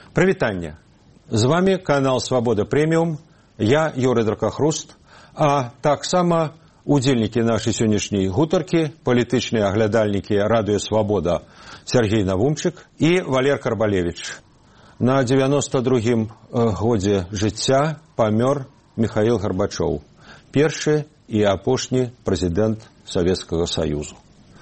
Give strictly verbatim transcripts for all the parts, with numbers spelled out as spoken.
Прывітанне. З вами канал Свабода Прэміум. Я Юрый Дракахруст, а таксама удзельнікі нашай сённяшняй гутаркі, палітычныя аглядальнікі радыё Свабода Сергей Навумчык і Валер Карбалевич. На девяносто другім годзе жыцця памёр Михаил Горбачёв, першы і апошні прэзідэнт Савецкага Саюзу.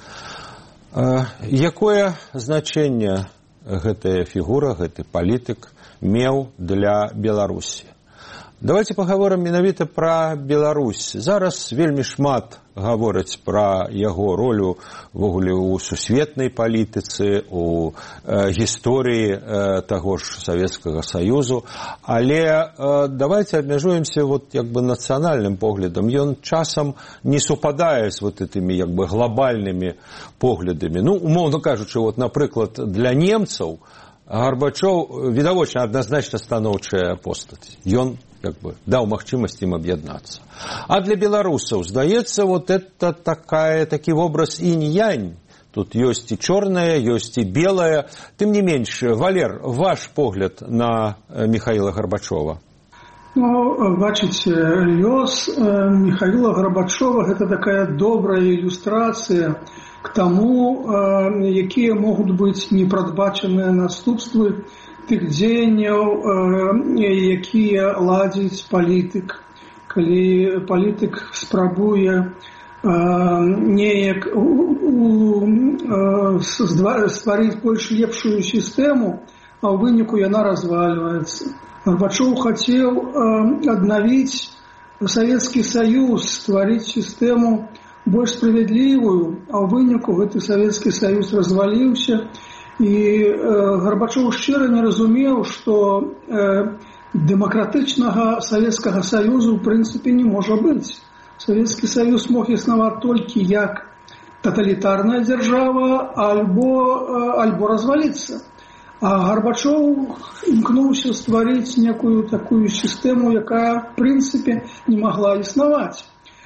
Якое значэнне гэтая фігура, гэты палітык меў для Беларусі? Давайте паговорым менавіта пра Беларусь. Зараз вельмі шмат гавораць пра яго ролю ввогуле ў сусветнай палітыцы, у э, гісторыі э, таго ж Савецкага Саюзу, але э, давайте абмяжуемся вот як бы нацыянальным поглядам. Ён часам не супадае з вот этими як бы глобальнымі поглядамі. Ну, умоўна кажучы, вот, напрыклад, для немцаў Горбачёв відавочна адназначна станоўчая постаць. Ён как бы даў магчымасць ім аб'яднацца. А для беларусаў, здаецца, вот это такая, такі вобраз інь-янь. Тут ёсць і чорнае, ёсць і белае. Тым не менш, Валер, ваш погляд на Михаила Горбачёва? Ну, бачыце, лёс Михаила Горбачёва – гэта такая добрая ілюстрацыя к тому, якія могуць быць непрадбачаныя наступствы тых дзеянняў, якія ладзіць палітык. Калі палітык спрабуе неяк стварыць больш лепшую сістэму, а ў выніку яна развальваецца. Горбачёв хацеў аднавіць Савецкі Саюз, стварыць сістэму больш справядлівую, а ў выніку гэты Савецкі Саюз разваліўся. І э, Горбачёв шчыра не разумеў, што э, дэмакратычнага Савецкага Саюзу ў прынцыпе не можа быць. Савецкі Саюз мог існаваць толькі як таталітарная дзяржава альбо, э, альбо разваліцца. А Горбачёв імкнуўся стварыць некую такую сістэму, якая в прынцыпе не магла існаваць.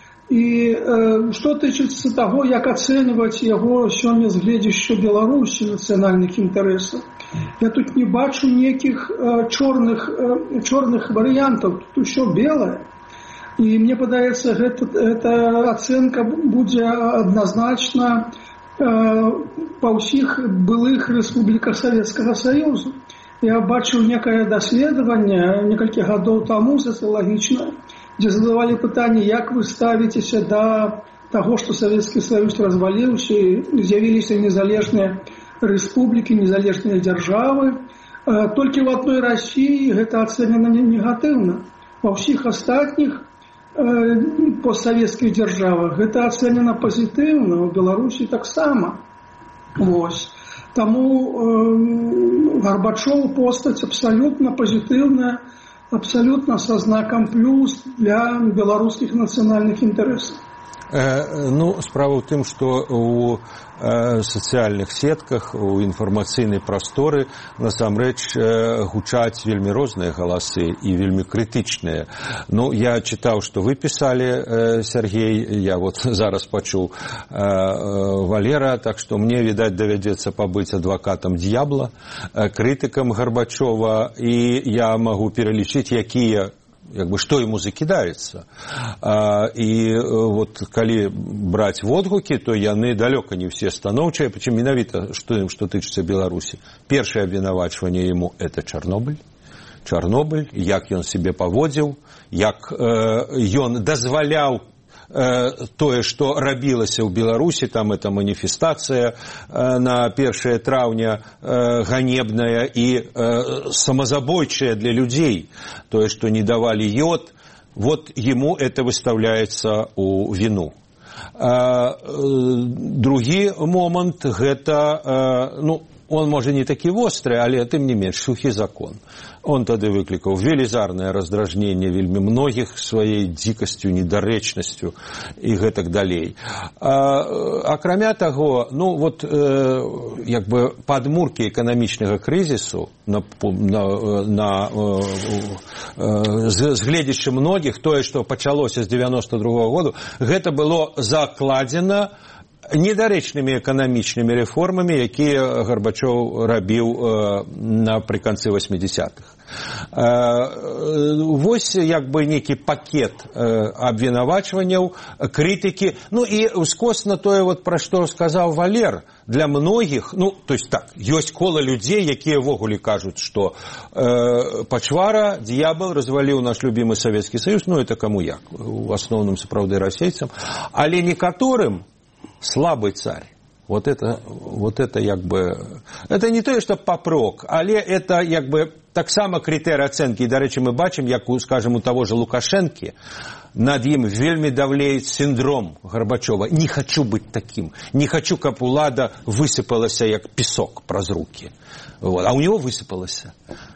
І э, што тычыцца таго, як ацэньваць яго сёння з гледзяшча Беларусі нацыянальных інтарэсаў, я тут не бачу нейкіх э, чорных, э, чорных варыянтаў, тут усё белае. І мне падаецца, гэта, гэта ацэнка будзе адназначна э, па ўсіх былых рэспубліках Савецкага Саюзу. Я бачыў некае даследаванне некалькі гадоў таму сацыялагічнае, дзе задавалі пытанне, як вы ставіцеся да таго, што Савецкі Саюз разваліўся і з'явіліся незалежныя рэспублікі, незалежныя дзяржавы. Толькі ў адной Расіі гэта ацэнена негатыўна. Ва ўсіх астатніх постсавецкіх дзяржавах гэта ацэнена пазітыўна, у Беларусі таксама. Вось. Таму э, Горбачёв постаць абсалютна пазітыўная, абсолютно со знаком плюс для белорусских национальных интересов. Э, ну, справа ў тым, што у э, сацыяльных сетках, у інфармацыйнай прасторы насамрэч э, гучаць вельмі розныя галасы і вельмі крытычныя. Ну, я чытаў, што вы пісалі, э, Сергей, я вот зараз пачуў э, э, Валера, так што мне, відаць, давядзецца пабыць адвакатам д'ябла, э, крытыкам Горбачёва, і я магу пералічыць, якія як бы што ему закідаецца. А, і вот калі браць водгукі, то яны далёка не ўсе станоўчыя, прычым менавіта што ім што тычыцца Беларусі. Першае абвінавачванне яму это Чарнобыль. Чарнобыль, як ён сябе паводзіў, як э, ён дазваляў тое, што рабілася ў Беларусі, там это маніфестацыя на першае траўня ганебная і самазабойчая для людзей, тое, што не давалі ёд, вот ему это выставляецца ў віну. Другі момант гэта, ну, он, можа, не такі востры, але тым не менш сухі закон. Он тады выклікаў велізарнае раздражненне вельмі многіх сваёй дзікасцю, недарэчнасцю і гэтак далей. А, акрамя таго, ну, вот, э, як бы падмуркі эканамічнага крызісу на, на, на э, э, з, з гледзячы многіх, тое, што пачалося з девяносто другого году, гэта было закладзена недарэчнымі эканамічнымі рэформамі, якія Гарбачоў рабіў напрыканцы восьмідзесятых. Вось як бы нейкі пакет абвінавачванняў, крытыкі. Ну і ўскосна тое, вот, пра што сказаў Валер, для многіх, ну, то есть так, ёсць кола людзей, якія ввогуле кажуць, што э, пачвара, д'ябал разваліў наш любімы Савецкі Саюз, ну, это каму як, у асноўным сапраўды расейцам, але некаторым слабый царь. Вот это, вот это як бы... Это не тое, што папрок, але это як бы таксама крытэрый ацэнкі. І, дарэчы, мы бачым, як, скажем, у таго же Лукашэнкі, над ім вельмі давлеет синдром Горбачова. Не хочу быть таким. Не хочу, каб улада высыпалася, як песок праз руки. Вот. А у него высыпалася.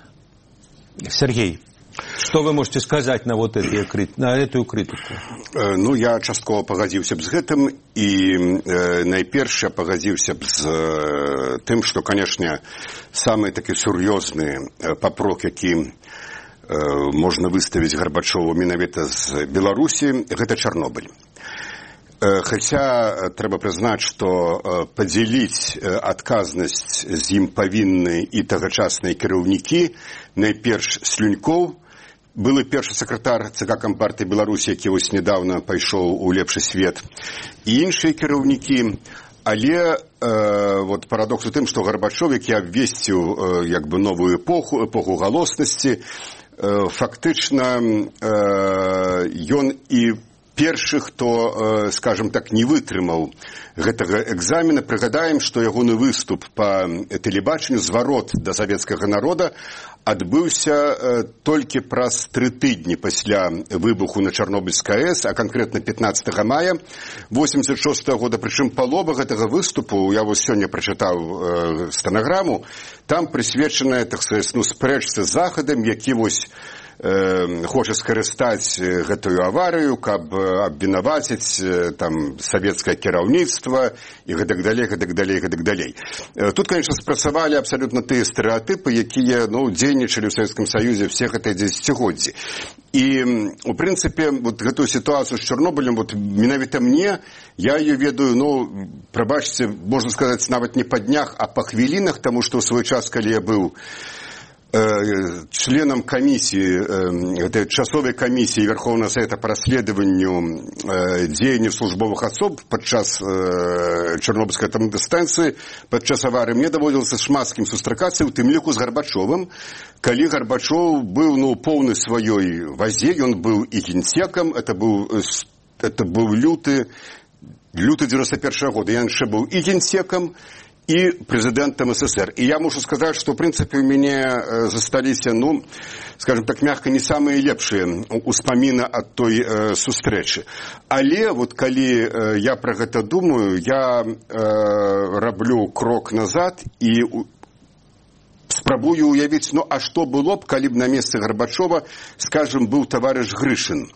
Сергей, что вы можете сказать на, вот эти, на эту критику? Ну, я часткова пагадзіўся б з гэтым, і э, найперш я пагадзіўся б з э, тым, што, канешне, самы такі сур'ёзны э, папрок, які э, можна выставіць Гарбачову менавіта з Беларусі, гэта Чарнобыль. Э, хаця трэба прызнаць, што э, падзяліць э, адказнасць з ім павінны і тагачасныя кіраўнікі, найперш Слюнькоў, былы першы сакратар ЦК Кампартыі Беларусі, які вось нядаўна пайшоў у лепшы свет, і іншыя кіраўнікі. Але э, вот парадокс у тым, што Гарбачоў, які абвесціў э, як бы новую эпоху, эпоху галоснасці, э, фактычна э, ён і першы, хто, скажем так, не вытрымаў гэтага экзамена. Прыгадаем, што ягоны выступ па тэлебачанню, зварот да савецкага народа, адбыўся толькі праз тры тыдні пасля выбуху на Чарнобыльскай АЭС, а канкрэтна пятнадцатага мая восемьдесят шостага года. Прычым палова гэтага выступу, я вось сёння прачытаў стэнаграму, там прысвечаная, так сказаць, ну, спрэчцы з Захадам, які вось хоча скарыстаць гэтую аварыю, каб абвінаваціць там савецкае кіраўніцтва і гэтак далей, гэтак далей, гэтак далей. Тут, конечно, спрацавалі абсалютна тыя стэрэатыпы, якія, ну, дзейнічалі ў Савецкім Саюзе все гэтыя дзесяцігоддзі. І, у прынцыпе, вот гэтую сітуацыю з Чарнобылем, вот менавіта мне, я ее ведаю, ну, прабачце, можна сказаць, нават не па днях, а па хвілінах, таму што ў свой час, калі я быў членам камісіі, этой часовай камісіі Верховного Совета по расследованию дзеянняў службовых асоб падчас Чарнобыльскай атамнай станцыі, падчас аварыі, мне даводзілася шмат з кім сустракацца, у тым ліку з Гарбачовым, калі Гарбачов быў, ну, поўны сваёй вазе, ён быў і генсекам, это быў, это быў люты, люты дзевяносто першага года, я яшчэ быў і генсекам, и президентом СССР. И я могу сказать, что, в принципе, у меня застались, ну, скажем так, мягко, не самые лепшие успомины от той э, сустрэчы. Але, вот, коли э, я про это думаю, я э, раблю крок назад и спрабую уявить, ну, а что было бы, коли бы на месте Горбачева, скажем, был товарищ Гришин.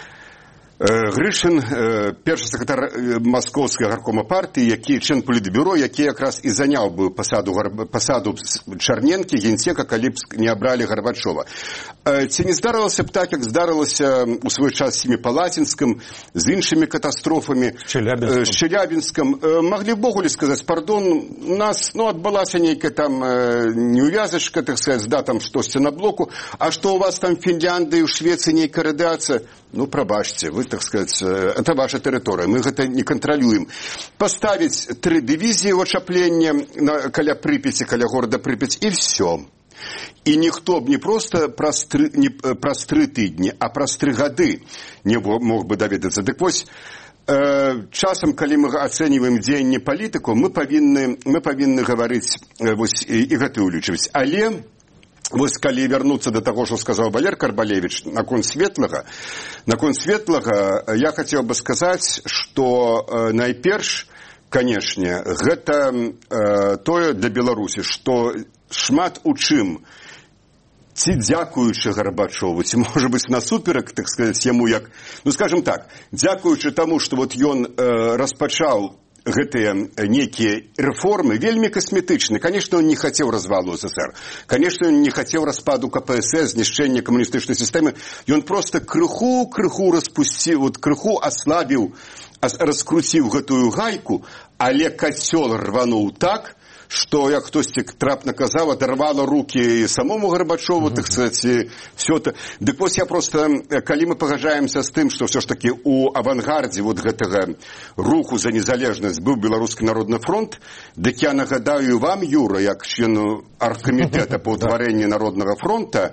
Гришин, першы сакратар Маскоўскага гаркома партыі, які член палітбюро, які якраз і заняў бы пасаду, пасаду Чарненкі, генсека, калі б не абралі Гарбачова. Ці не здарылася б так, як здарылася у свой час з Семіпалатінскім, з іншымі катастрофамі, з Челябінскім. Маглі б ввогуле сказаць, пардон, у нас, ну, адбылася нейкая там неувязачка, так сказаць, да, там штосьці на блоку, а што у вас там в Фінляндыі, у Швецыі нейкая радыацыя? Ну, прабачце, вы, так сказать, это ваша тэрыторыя, мы гэта не кантралюем. Поставіць тры дывізіі ў ачаплення каля Прыпяці, каля горада Прыпяць, і все. І ніхто б не проста праз тры, не праз тры тыдні, а праз тры гады не мог бы даведацца. Дык вось, э, часам, калі мы ацэньваем дзеянне палітыкаў, мы павінны, мы павінны гаварыць вось, і, і гэта ўлічваць. Але вось калі вярнуцца да таго, што сказаў Валер Карбалевіч наконт светлага, наконт светлага я хацеў бы сказаць, што э, найперш, канешне, гэта э, тое для Беларусі, што шмат у чым ці дзякуючы Гарбачову, ці, можа быць, насуперак, так сказаць, яму як, ну, скажем так, дзякуючы таму, што вот ён э, распачаў гэтыя некія рэформы вельмі касметычны. Конечно, он не хацеў развалу СССР. Конечно, он не хацеў распаду КПСС, знішчэння камуністычнай сістэмы. Ён просто крыху, крыху распусціў, вот крыху аслабіў, раскруціў гэтую гайку, але кацёл рвануў так, што, як хтосьці трапна казаў, адарвала рукі самому Гарбачову, mm-hmm. так сказаць, все это. Дык вось я просто, калі мы пагаджаемся з тым, што ўсё ж такі у авангардзе вот гэтага руху за незалежнасць быў Беларускі народны фронт, дык я нагадаю вам, Юра, як члену аргкамітэта па ўтварэнні Народнага фронта,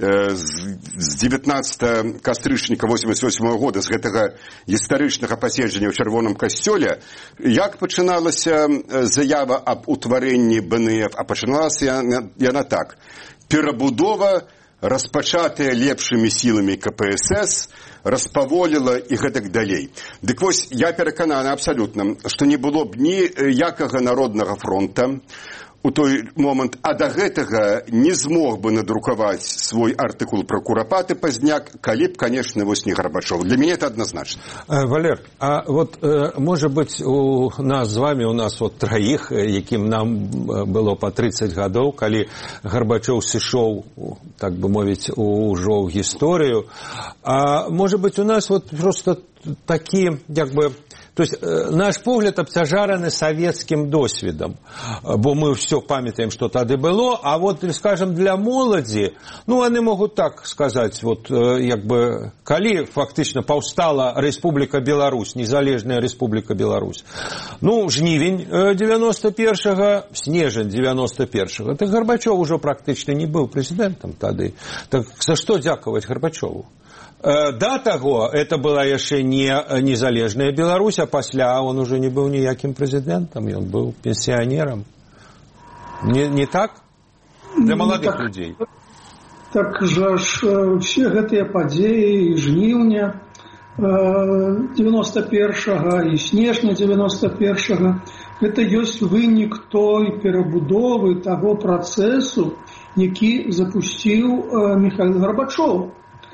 з дзевятнаццатага кастрычніка восемьдесят восьмого года, з гэтага гістарычнага паседжання ў Чырвоным касцёле, як пачыналася заява аб утварэнні БНФ, а пачыналася яна так: перабудова, распачатая лепшымі сіламі КПСС, распаволіла і гэтак далей. Дык вось, я перакананы абсалютна, што не было б ніякага Народнага фронта у той момант, а да гэтага не змог бы надрукаваць свой артыкул пра Курапаты Пазняк, калі б, конечно, вось не Гарбачов. Для мяне это однозначно. Валер, а вот, может быть, у нас з вами, у нас вот троих, якім нам было по тридцать гадоў, калі Гарбачов сышоў, так бы мовіць, ужо ў гісторыю, а может быть, у нас вот просто такі, як бы, то есть наш погляд абцяжараны савецкім досведам, бо мы все памятаем, что тады было, а вот, скажем, для моладзі, ну, они могут так сказать, вот, як бы, калі фактично паўстала Рэспубліка Беларусь, незалежная Рэспубліка Беларусь, ну, жнівень девяносто першага, снежань девяносто першага, так Гарбачов уже практычна не быў прэзідэнтам тады. Так за што дзякаваць Гарбачову? Да таго, это была яшчэ не незалежная Беларусь, а пасля он уже не быў ніякім прэзідэнтам, ён быў пенсіянерам. Не, не так? Для маладых так, людзей. Так жа ж все гэтыя падзеі жніўня девяносто першага і снежня девяносто першага, гэта ёсць вынік той перабудовы таго працэсу, які запусціў Міхаіл Гарбачов.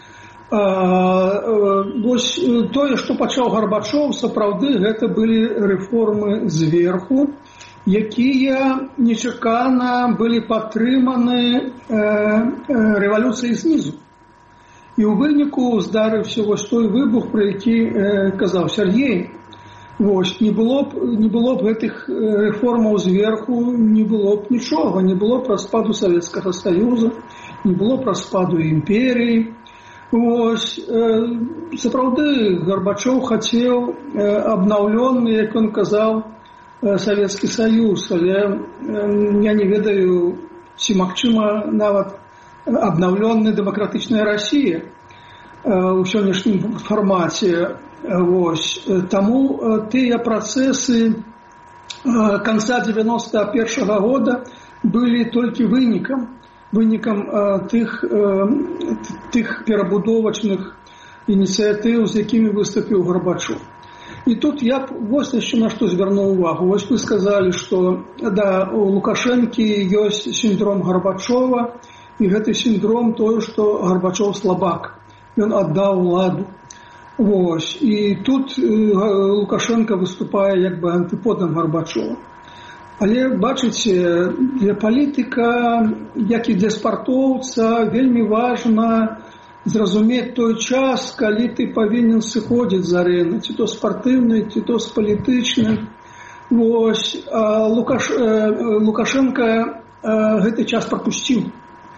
Вось тое, што пачаў Гарбачов, сапраўды гэта былі рэформы зверху, якія нечакана былі падтрыманы рэвалюцыяй знізу. І ў выніку здарыўся вось той выбух, пра які казаў Сергей. Вось, не было б, не было б гэтых рэформаў зверху, не было б нічога, не было б распаду Савецкага Саюза, не было б распаду імперіі. Вось, сапраўды, Гарбачов хацеў абнаўлённы, як ён казаў, Савецкі Саюз, але я не ведаю, ці магчыма нават абнаўлённая дэмакратычная Расія ў сённяшнім фармаце. Вось, таму тыя працэсы канца девяносто першага года былі толькі вынікам. вынікам э, тых, э, тых перабудовачных ініцыятыў, з якімі выступіў Гарбачов. І тут я вось яшчэ на што звярнуў увагу. Вось вы сказалі, што да, у Лукашэнкі ёсць сіндром Гарбачова, і гэты сіндром тое, што Гарбачов слабак. Ён аддаў уладу. Вось. І тут э, Лукашенко выступае як бы антыподам Гарбачова. Але, бачыце, для палітыка, як і для спартоўца, вельмі важна зразумець той час, калі ты павінен сыходзіць з арэны, ці то спартыўнай, ці то з палітычнай. Вось, а Лукаш... Лукашенко гэты час прапусціў.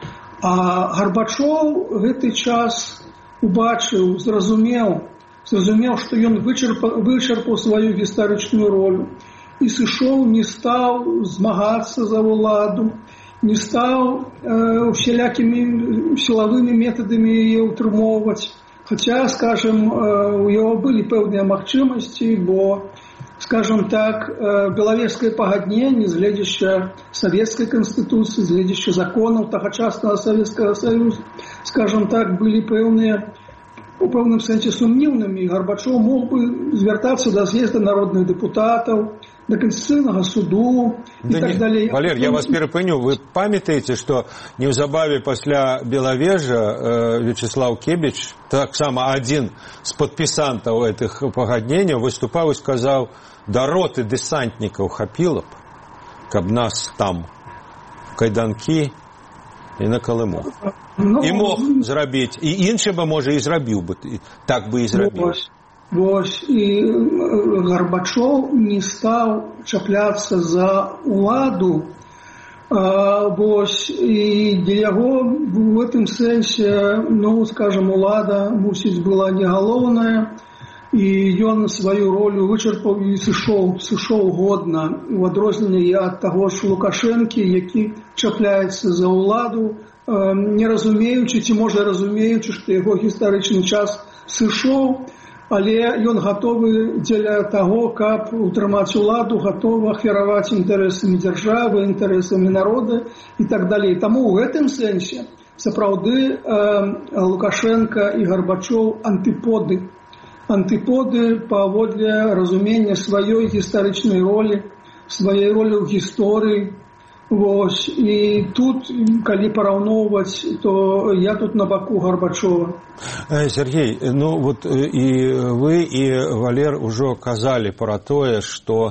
А Гарбачов гэты час убачыў, зразумеў, зразумеў, што ён вычерпаў, вычерпаў сваю гістарычную ролю. І сышоў, не стаў змагацца за ўладу, не стаў э, усялякімі сілавымі метадамі яе ўтрымоўваць. Хаця, скажем, э, у яго былі пэўныя магчымасці, бо, скажем так, э, Белавежскае пагадненне, згледзяшча савецкай канстытуцыі, згледзяшча законаў тагачаснага Савецкага Саюза, скажем так, былі пэўныя у пэўным сэнсе сумнівнымі. Гарбачов мог бы звяртацца да з'езда народных дэпутатаў, до Конституционного суду и да так не, далее. Валер, я вас перепыню. Вы памятаете, что неўзабаве пасля Белавежа э, Вячеслав Кебіч, так само один з подписантаў этих пагадненняў, выступаў и сказал: да роты дэсантнікаў хапіла б, каб нас там кайданкі і на Калыму. Ну, і мог зрабіць, і іншы бы, можа, і зрабіў бы, так бы і зрабіў. Вось, вось, і Гарбачоў не стаў чапляцца за ўладу, а, вось, і для яго в гэтым сэнсе, ну, скажем, улада, мусіць, была не галоўная, і ён сваю ролю вычарпаў і сышоў, сышоў годна, у адрозненні ад таго ж Лукашэнкі, які чапляецца за ўладу, не разумеючы, ці можа разумеючы, што яго гістарычны час сышоў, але ён гатовы дзеля таго, каб утрымаць уладу, гатовы ахвяраваць інтарэсамі дзяржавы, інтарэсамі народа і так далей. Таму ў гэтым сэнсе сапраўды Лукашенко і Гарбачоў антыподы. Антыподы паводле разумення сваёй гістарычнай ролі, сваёй ролі ў гісторыі. Вось. І тут, калі параўноўваць, то я тут на баку Гарбачова. Сергей, ну вот і вы, і Валер ужо казалі пра тое, што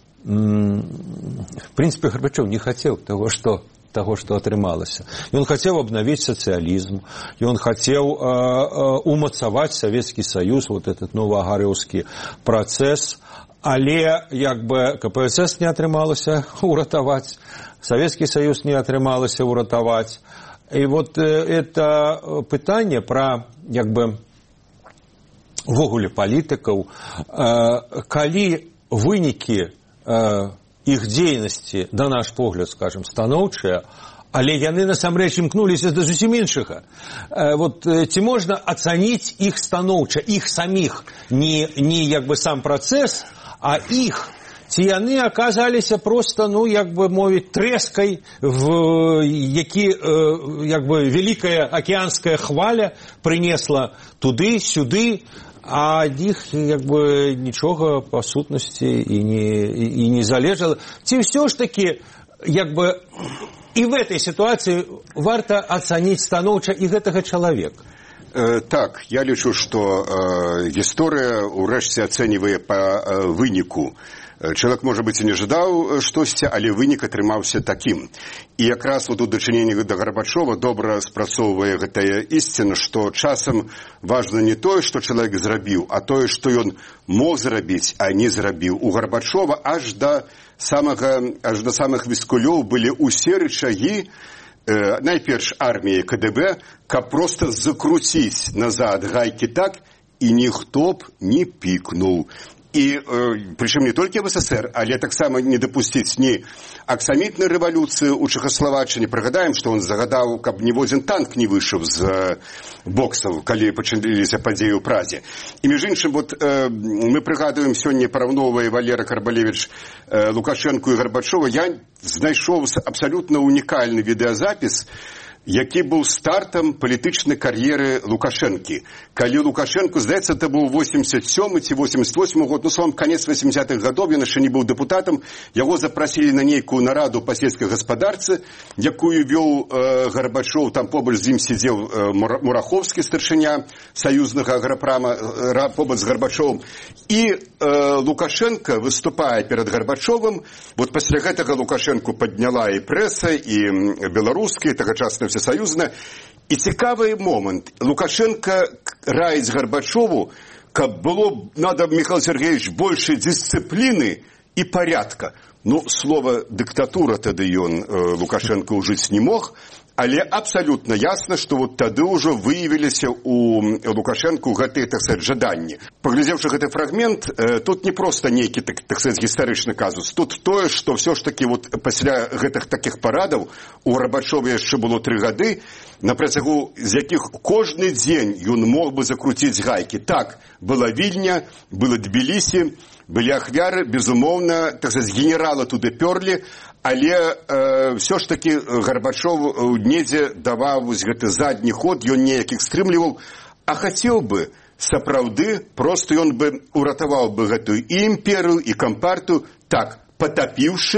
в прынцыпе Гарбачоў не хацеў таго, што того, что атрымалася. Ён хацеў абнавіць сацыялізм, ён хацеў э, э, умацаваць Савецкі Саюз, вот этот новаагарёўскі працэс, але як бы ка пэ эс эс не атрымалася уратаваць, Савецкі Саюз не атрымалася уратаваць. І вот э, это пытанне пра як бы увогуле палітыкаў, э, калі вынікі э, іх дзейнасці, на наш погляд, скажем, станоўчыя, але яны насамрэч імкнуліся да зусім іншага. Вот ці можна ацаніць іх станоўча, іх саміх, не, не як бы сам працэс, а іх, ці яны аказаліся проста, ну, як бы мовіць, трэскай, в які, як бы, вялікая акіянская хваля прынесла туды, сюды, а ад іх як бы нічога па сутнасці і не, і не залежала. Ці ўсё ж такі як бы і в этой сітуацыі варта ацаніць станоўча і гэтага чалавека? Э, так, я лічу, што э, гісторыя ўрэшце ацэньвае па э, выніку. Чалавек, можа быць, і не жадаў штосьці, але вынік атрымаўся такім. І якраз вот у дачыненні да Гарбачова добра спрацоўвае гэтая ісціна, што часам важна не тое, што чалавек зрабіў, а тое, што ён мог зрабіць, а не зрабіў. У Гарбачова аж да самага, аж да самых віскулёў былі ўсе рычагі, э, найперш арміі ка дэ бэ, каб проста закруціць назад гайкі так, і ніхто б не пікнуў. І, э, прычым не толькі в эс эсэр, але таксама не дапусціць ні аксамітнай рэвалюцыі ў Чэхаславаччыне. Прыгадаем, што он загадаў, каб ніводзін танк не выйшаў з э, боксаў, калі пачаліся падзеі ў Празе. І, між іншым, вот, э, мы прыгадуем сёння, параўноўвае Валера Карбалевіч э, Лукашэнку і Гарбачова, я знайшоў абсалютна унікальны відэазапіс, які быў стартам палітычнай кар'еры Лукашэнкі. Калі Лукашэнку, здаецца, это быў восемьдесят сёмы ці восемьдесят восьмы год, ну, словом, канец восьмидесятых гадоў, ён яшчэ не быў дэпутатам, яго запрасілі на нейкую нараду па сельскай гаспадарцы, якую вёў э, Гарбачоў, там побач з ім сидзеў э, Мураховскі, старшыня саюзнага аграпрама, э, побач з Гарбачовым. І э, Лукашенко выступае перад Гарбачовым, вот пасля гэтага Лукашэнку падняла і прэса, і беларуская, і тагачасная всесоюзная. І цікавий момент. Лукашенко раіць Гарбачову, каб было, надо, Михаил Сергеевич, больше дисциплины и порядка. Ну, слово «диктатура» тады ён, э, Лукашенко, ужыць не мог, але абсолютно ясно, что вот тады ўжо выявіліся у Лукашенко гэтыя, так сказать, жаданні. Паглядзеўшы гэты фрагмент, э, тут не просто нейкі, так, так сказать, гістарычны казус. Тут тое, што все ж таки вот пасля гэтых таких парадаў у Гарбачова яшчэ было тры гады, на працягу з якіх кожны дзень ён мог бы закруціць гайкі. Так, была Вільня, было Тбілісі, былі ахвяры, безумоўна, так сказать, генерала туды пёрлі, але э, все ж таки Гарбачов недзе даваў гэты задні ход, ён неяк іх стрымліваў, а хацеў бы сапраўды, просто ён бы уратаваў бы гэтую і імперыю, і кампартыю, так, патапіўшы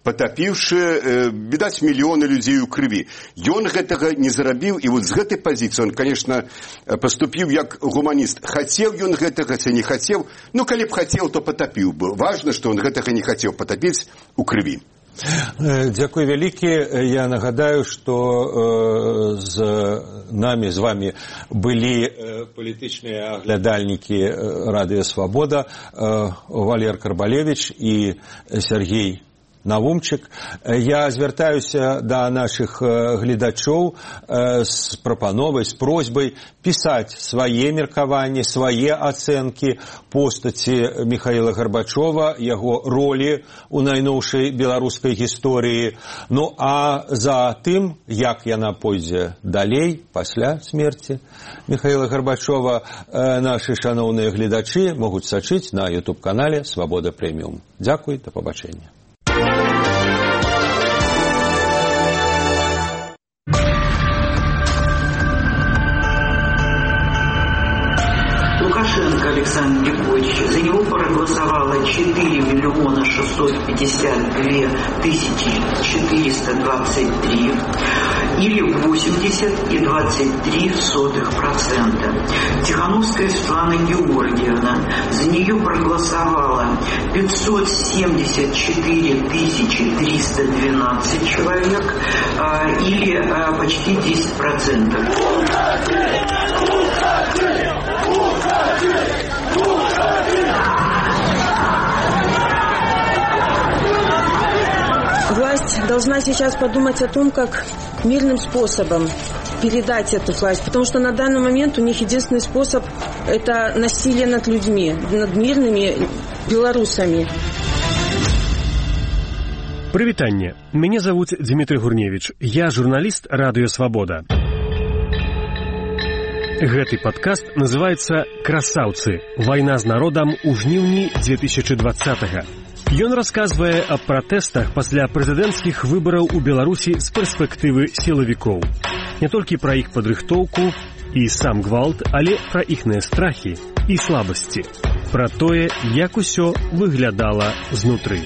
патапіўшы, відаць, мільёны людзей у крыві. Ён гэтага не зарабіў, і вот з гэтай пазіцыі ён, конечно, паступіў як гуманіст. Хацеў ён гэтага, ці не хацеў, ну, калі б хацеў, то патапіў бы. Важна, што ён гэтага не хацеў патапіць у крыві. Дзякуй вялікі. Я нагадаю, што з намі, з вамі былі палітычныя аглядальнікі Радыё Свабода Валер Карбалевіч і Сергей Навумчык. Я звяртаюся да нашых гледачоў з прапановай, з просьбай пісаць свае меркаванні, свае ацэнкі постаці Міхаіла Гарбачова, яго ролі ў найноўшай беларускай гісторыі. Ну, а за тым, як яна пойдзе далей, пасля смерці Міхаіла Гарбачова, нашы шаноўныя гледачы могуць сачыць на ютуб-канале «Свабода Прэміум». Дзякуй, да пабачэння. Лукашенко Александр Григорьевич, за него проголосовало четыре миллиона шестьсот пятьдесят две тысячи четыреста двадцать три, или восемьдесят и двадцать три сотых процента. Тихановская Светлана Георгиевна, за нее проголосовало пятьсот семьдесят четыре тысячи триста двенадцать человек, или почти десять процентов. Власть должна сейчас подумать о том, как мирным способом передать эту власть, потому что на данный момент у них единственный способ – это насилие над людьми, над мирными белорусами. Прывітанне. Мяне зовут Дмитрий Гурневич. Я журналист Радыё Свабода. Гэты падкаст называецца «Красаўцы. Вайна з народам у жніўні две тысячи двадцатага». Ён расказвае аб пратэстах пасля прэзідэнцкіх выбараў у Беларусі з перспектывы сілавікоў. Не толькі пра іх падрыхтоўку і сам гвалт, але пра іхныя страхі і слабасці. Пра тое, як усё выглядала знутры.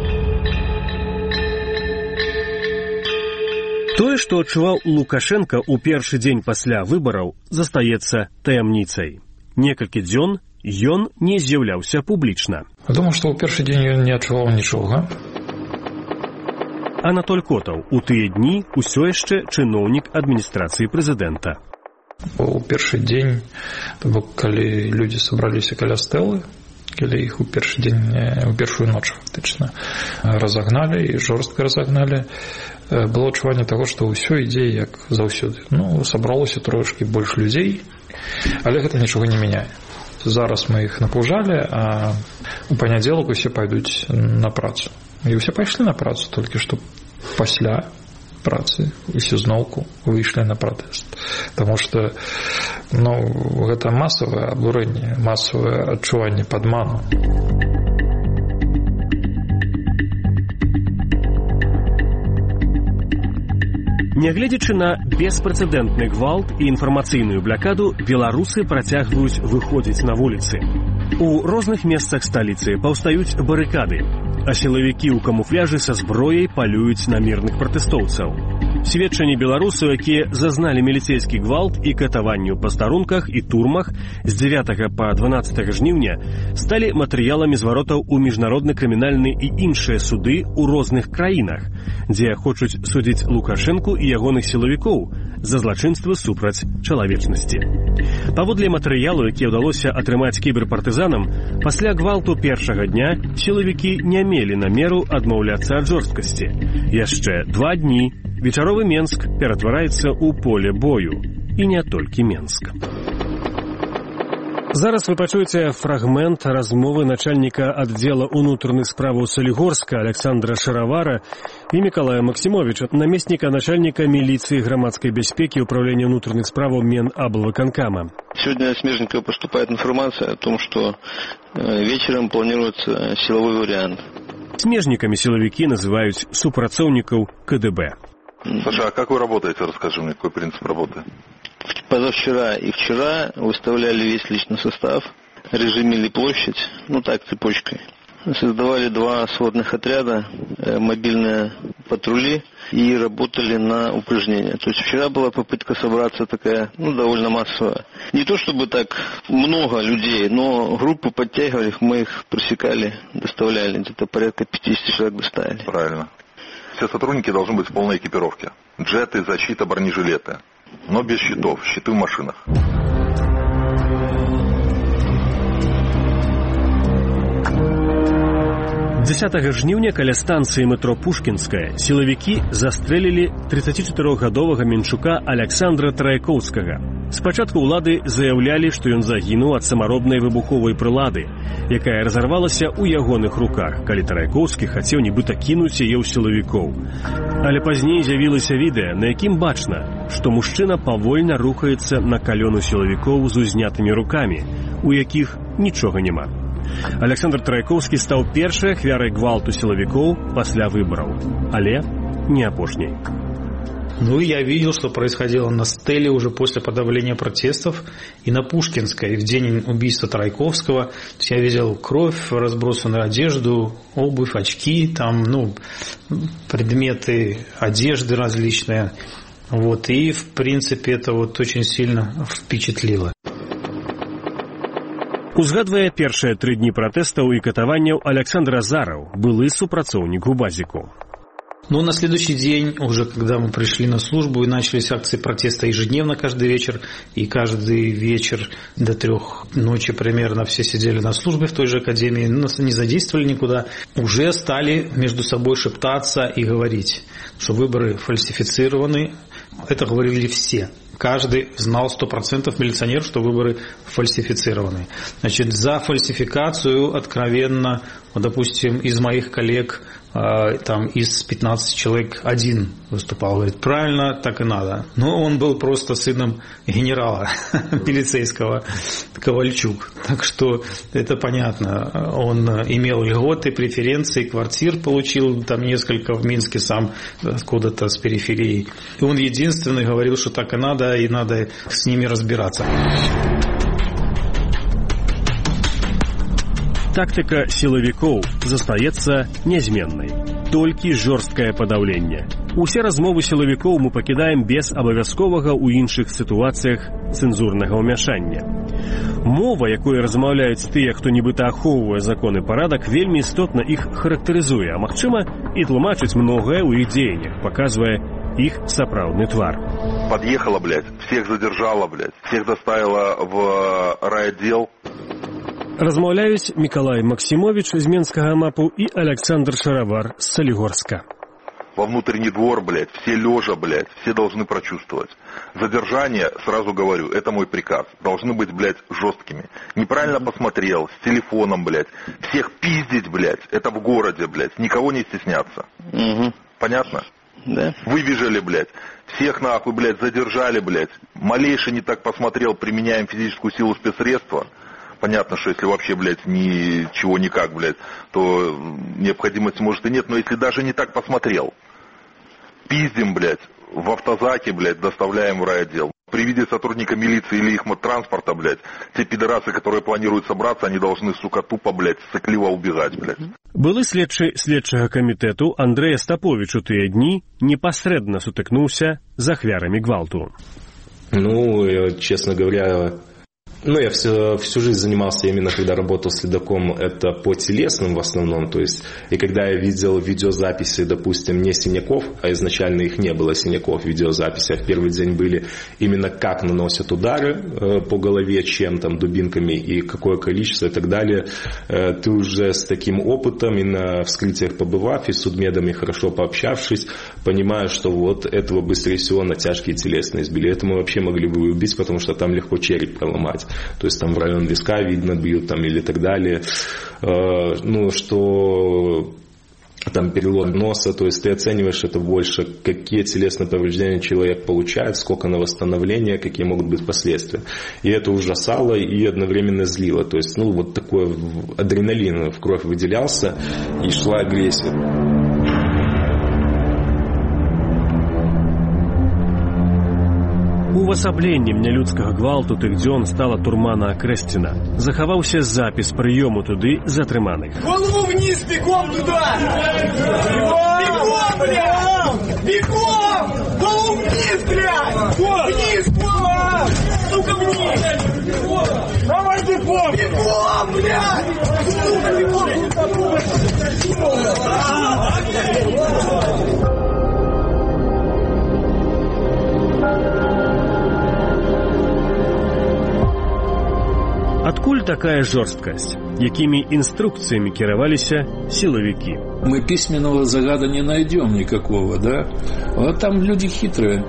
Тое, што адчуваў Лукашенко ў першы дзень пасля выбараў, застаецца таямніцай. Некалькі дзён ён не з'яўляўся публічна. Я думаю, што ў першы дзень ён не адчуваў нічога. Анатоль Котаў у тыя дні ўсё яшчэ чыноўнік адміністрацыі прэзідэнта. У першы дзень, то бок, калі людзі сабраліся каля стэлы, калі іх у першы дзень, у першую ноч фактычна разагналі і жорстка разагналі, было адчуванне таго, што ўсё ідзе як заўсёды. Ну, сабралося трошкі больш людзей, але гэта нічога не мяняе. Зараз мы іх напужалі, а у панядзелак усе пайдуць на працу. І ўсе пайшлі на працу, толькі што пасля працы усе зноўку выйшлі на пратэст. Таму што, ну, гэта масавае абурэнне, масавае адчуванне падману. Нягледзячы на беспрэцэдэнтны гвалт і інфармацыйную блакаду, беларусы працягваюць выходзіць на вуліцы. У розных месцах сталіцы паўстаюць барыкады, а сілавікі ў камуфляжы са зброяй палююць на мірных пратэстоўцаў. Сведчанні беларусаў, якія зазналі міліцэйскі гвалт і катаванні ў пастарунках і турмах з дзевятага па дванаццатае жніўня, сталі матэрыяламі зваротаў у міжнародны крымінальны і іншыя суды ў розных краінах, дзе хочуць судзіць Лукашэнку і ягоных сілавікоў за злачынства супраць чалавечнасці. Паводле матэрыялу, які ўдалося атрымаць кіберпартызанам, пасля гвалту першага дня сілавікі не мелі намеру адмаўляцца ад жорсткасці. Яшчэ два дні вечаровы Менск ператвараецца ў поле бою. І не толькі Менск. Зараз вы пачуеце фрагмент размовы начальніка аддзела ўнутраных справаў Салігорска Александра Шаравара і Мікалая Максімовіча, намесніка начальніка міліцыі грамадскай бяспекі управления внутренних справаў Менаблвыканкама. Сегодня с Межникова поступает информация о том, что вечером планируется силовой вариант. Смежниками силовики называют супрацоўнікаў ка дэ бэ. Саша, а как вы работаете? Расскажи мне, какой принцип работы? Позавчера и вчера выставляли весь личный состав, режимили площадь, ну так, цепочкой. создавали два сводных отряда, мобильные патрули, и работали на упражнения. То есть вчера была попытка собраться такая, ну, довольно массовая. Не то чтобы так много людей, но группы подтягивали, мы их пресекали, доставляли, где-то порядка пятьдесят человек доставили. Правильно. Все сотрудники должны быть в полной экипировке. Джеты, защита, бронежилеты. Но без щитов, щиты в машинах. дзесятага жніўня каля станцыі метро Пушкінская сілавікі застрэлілі трыццацічатырохгадовага менчука Александра Трайкоўскага. Спачатку ўлады заяўлялі, што ён загінуў ад самаробнай выбуховай прылады, якая разарвалася ў ягоных руках, калі Трайкоўскі хацеў нібыта кінуць яе ў сілавікоў. Але пазней з'явілася відэа, на якім бачна, што мужчына павольна рухаецца на калёну сілавікоў з узнятымі рукамі, у якіх нічога няма. Александр Трайкоўскі стаў першай ахвярай гвалту силовиков после выборов, але не апошняй. Ну, я видел, что происходило на Стеле уже после подавления протестов и на Пушкинской, в день убийства Трайковского. Я видел кровь, разбросанную одежду, обувь, очки, там, ну, предметы одежды различные. Вот, и, в принципе, это вот очень сильно впечатлило. Узгадвае першыя тры дні пратэстаў і катаванняў Александр Азаров, былы супрацоўнік ГУБАЗіку. Ну, на следующий день, уже когда мы пришли на службу и начались акции протеста ежедневно каждый вечер, и каждый вечер до трех ночи примерно все сидели на службе в той же академии, нас не задействовали никуда, уже стали между собой шептаться и говорить, что выборы фальсифицированы. Это говорили все. Каждый знал сто процентов милиционер, что выборы фальсифицированы. Значит, за фальсификацию откровенно, вот, допустим, из моих коллег, э, там из пятнадцати человек один выступал, говорит, правильно, так и надо. Но он был просто сыном генерала милицейского Ковальчук. Так что это понятно. Он имел льготы, преференции, квартир получил там несколько в Минске сам, откуда-то с периферии. И он единственный говорил, что так и надо, и надо с ними разбираться. Тактика силовиков застаецца нязменнай. Толькі жорсткае падаўленне. Усе размовы силовиков мы пакідаем без абавязковага ў іншых сітуацыях цэнзурнага ўмяшання. Мова, якой размаўляюць тыя, хто нібыта ахоўвае закон і парадак, вельмі істотна іх характарызуе, а магчыма і тлумачыць многае ў іх дзеяннях, паказвае их сапраўдны твар. Подъехала, блядь, всех задержала, блядь, всех доставила в райотдел. Размаўляюць Миколай Максимович з Менскага МАПу и Александр Шаровар с Солигорска. Во внутренний двор, блядь, все лежа, блядь, все должны прочувствовать. Задержание, сразу говорю, это мой приказ. Должны быть, блядь, жесткими. Неправильно посмотрел, с телефоном, блядь. Всех пиздить, блядь, это в городе, блядь. Никого не стесняться. Угу. Понятно? Да. Выбежали, блядь. Всех нахуй, блядь, задержали, блядь. Малейший не так посмотрел, применяем физическую силу, спецсредства. Понятно, что если вообще, блядь, ничего никак, блядь, то необходимости может и нет. Но если даже не так посмотрел, пиздим, блядь, в автозаке, блядь, доставляем в райотдел. При виде сотрудника милиции или их транспорта, блядь, те пидорасы, которые планируют собраться, они должны, сука, тупо, блядь, сыкливо убегать, блядь. Былы следчы следчага камітэту Андрэй Астаповіч у тыя дні непасрэдна сутыкнуўся з ахвярамі гвалту. Ну, честно говоря... Ну, я все, всю жизнь занимался именно, когда работал следаком, это по телесным в основном, то есть, и когда я видел видеозаписи, допустим, не синяков, а изначально их не было синяков в видеозаписях, первый день были именно как наносят удары э, по голове, чем там, дубинками и какое количество и так далее, э, ты уже с таким опытом и на вскрытиях побывав, и с судмедами хорошо пообщавшись, понимаешь, что вот этого быстрее всего на тяжкие телесные избили, это мы вообще могли бы убить, потому что там легко череп проломать. То есть там в район виска видно бьют там или так далее, э, ну что там перелом носа, то есть ты оцениваешь это больше, какие телесные повреждения человек получает, сколько на восстановление, какие могут быть последствия. И это ужасало и одновременно злило, то есть ну вот такой адреналин в кровь выделялся и шла агрессия. У Увасабленнем нялюдскага гвалту тых дзён стала турма на Акрэсціна. Захаваўся запіс прыёму туды затрыманых. Голову вниз, бегом туда! Бегом, блядь! Бегом! Голову вниз, блядь! Вниз, голову! Сука, вниз! Давай бегом! Бегом, блядь! Сука, бегом! Адкуль такая жорсткасць? Якімі інструкцыямі кіраваліся силовики? Мы письменного загада не найдем никакого, да? А там люди хитрые.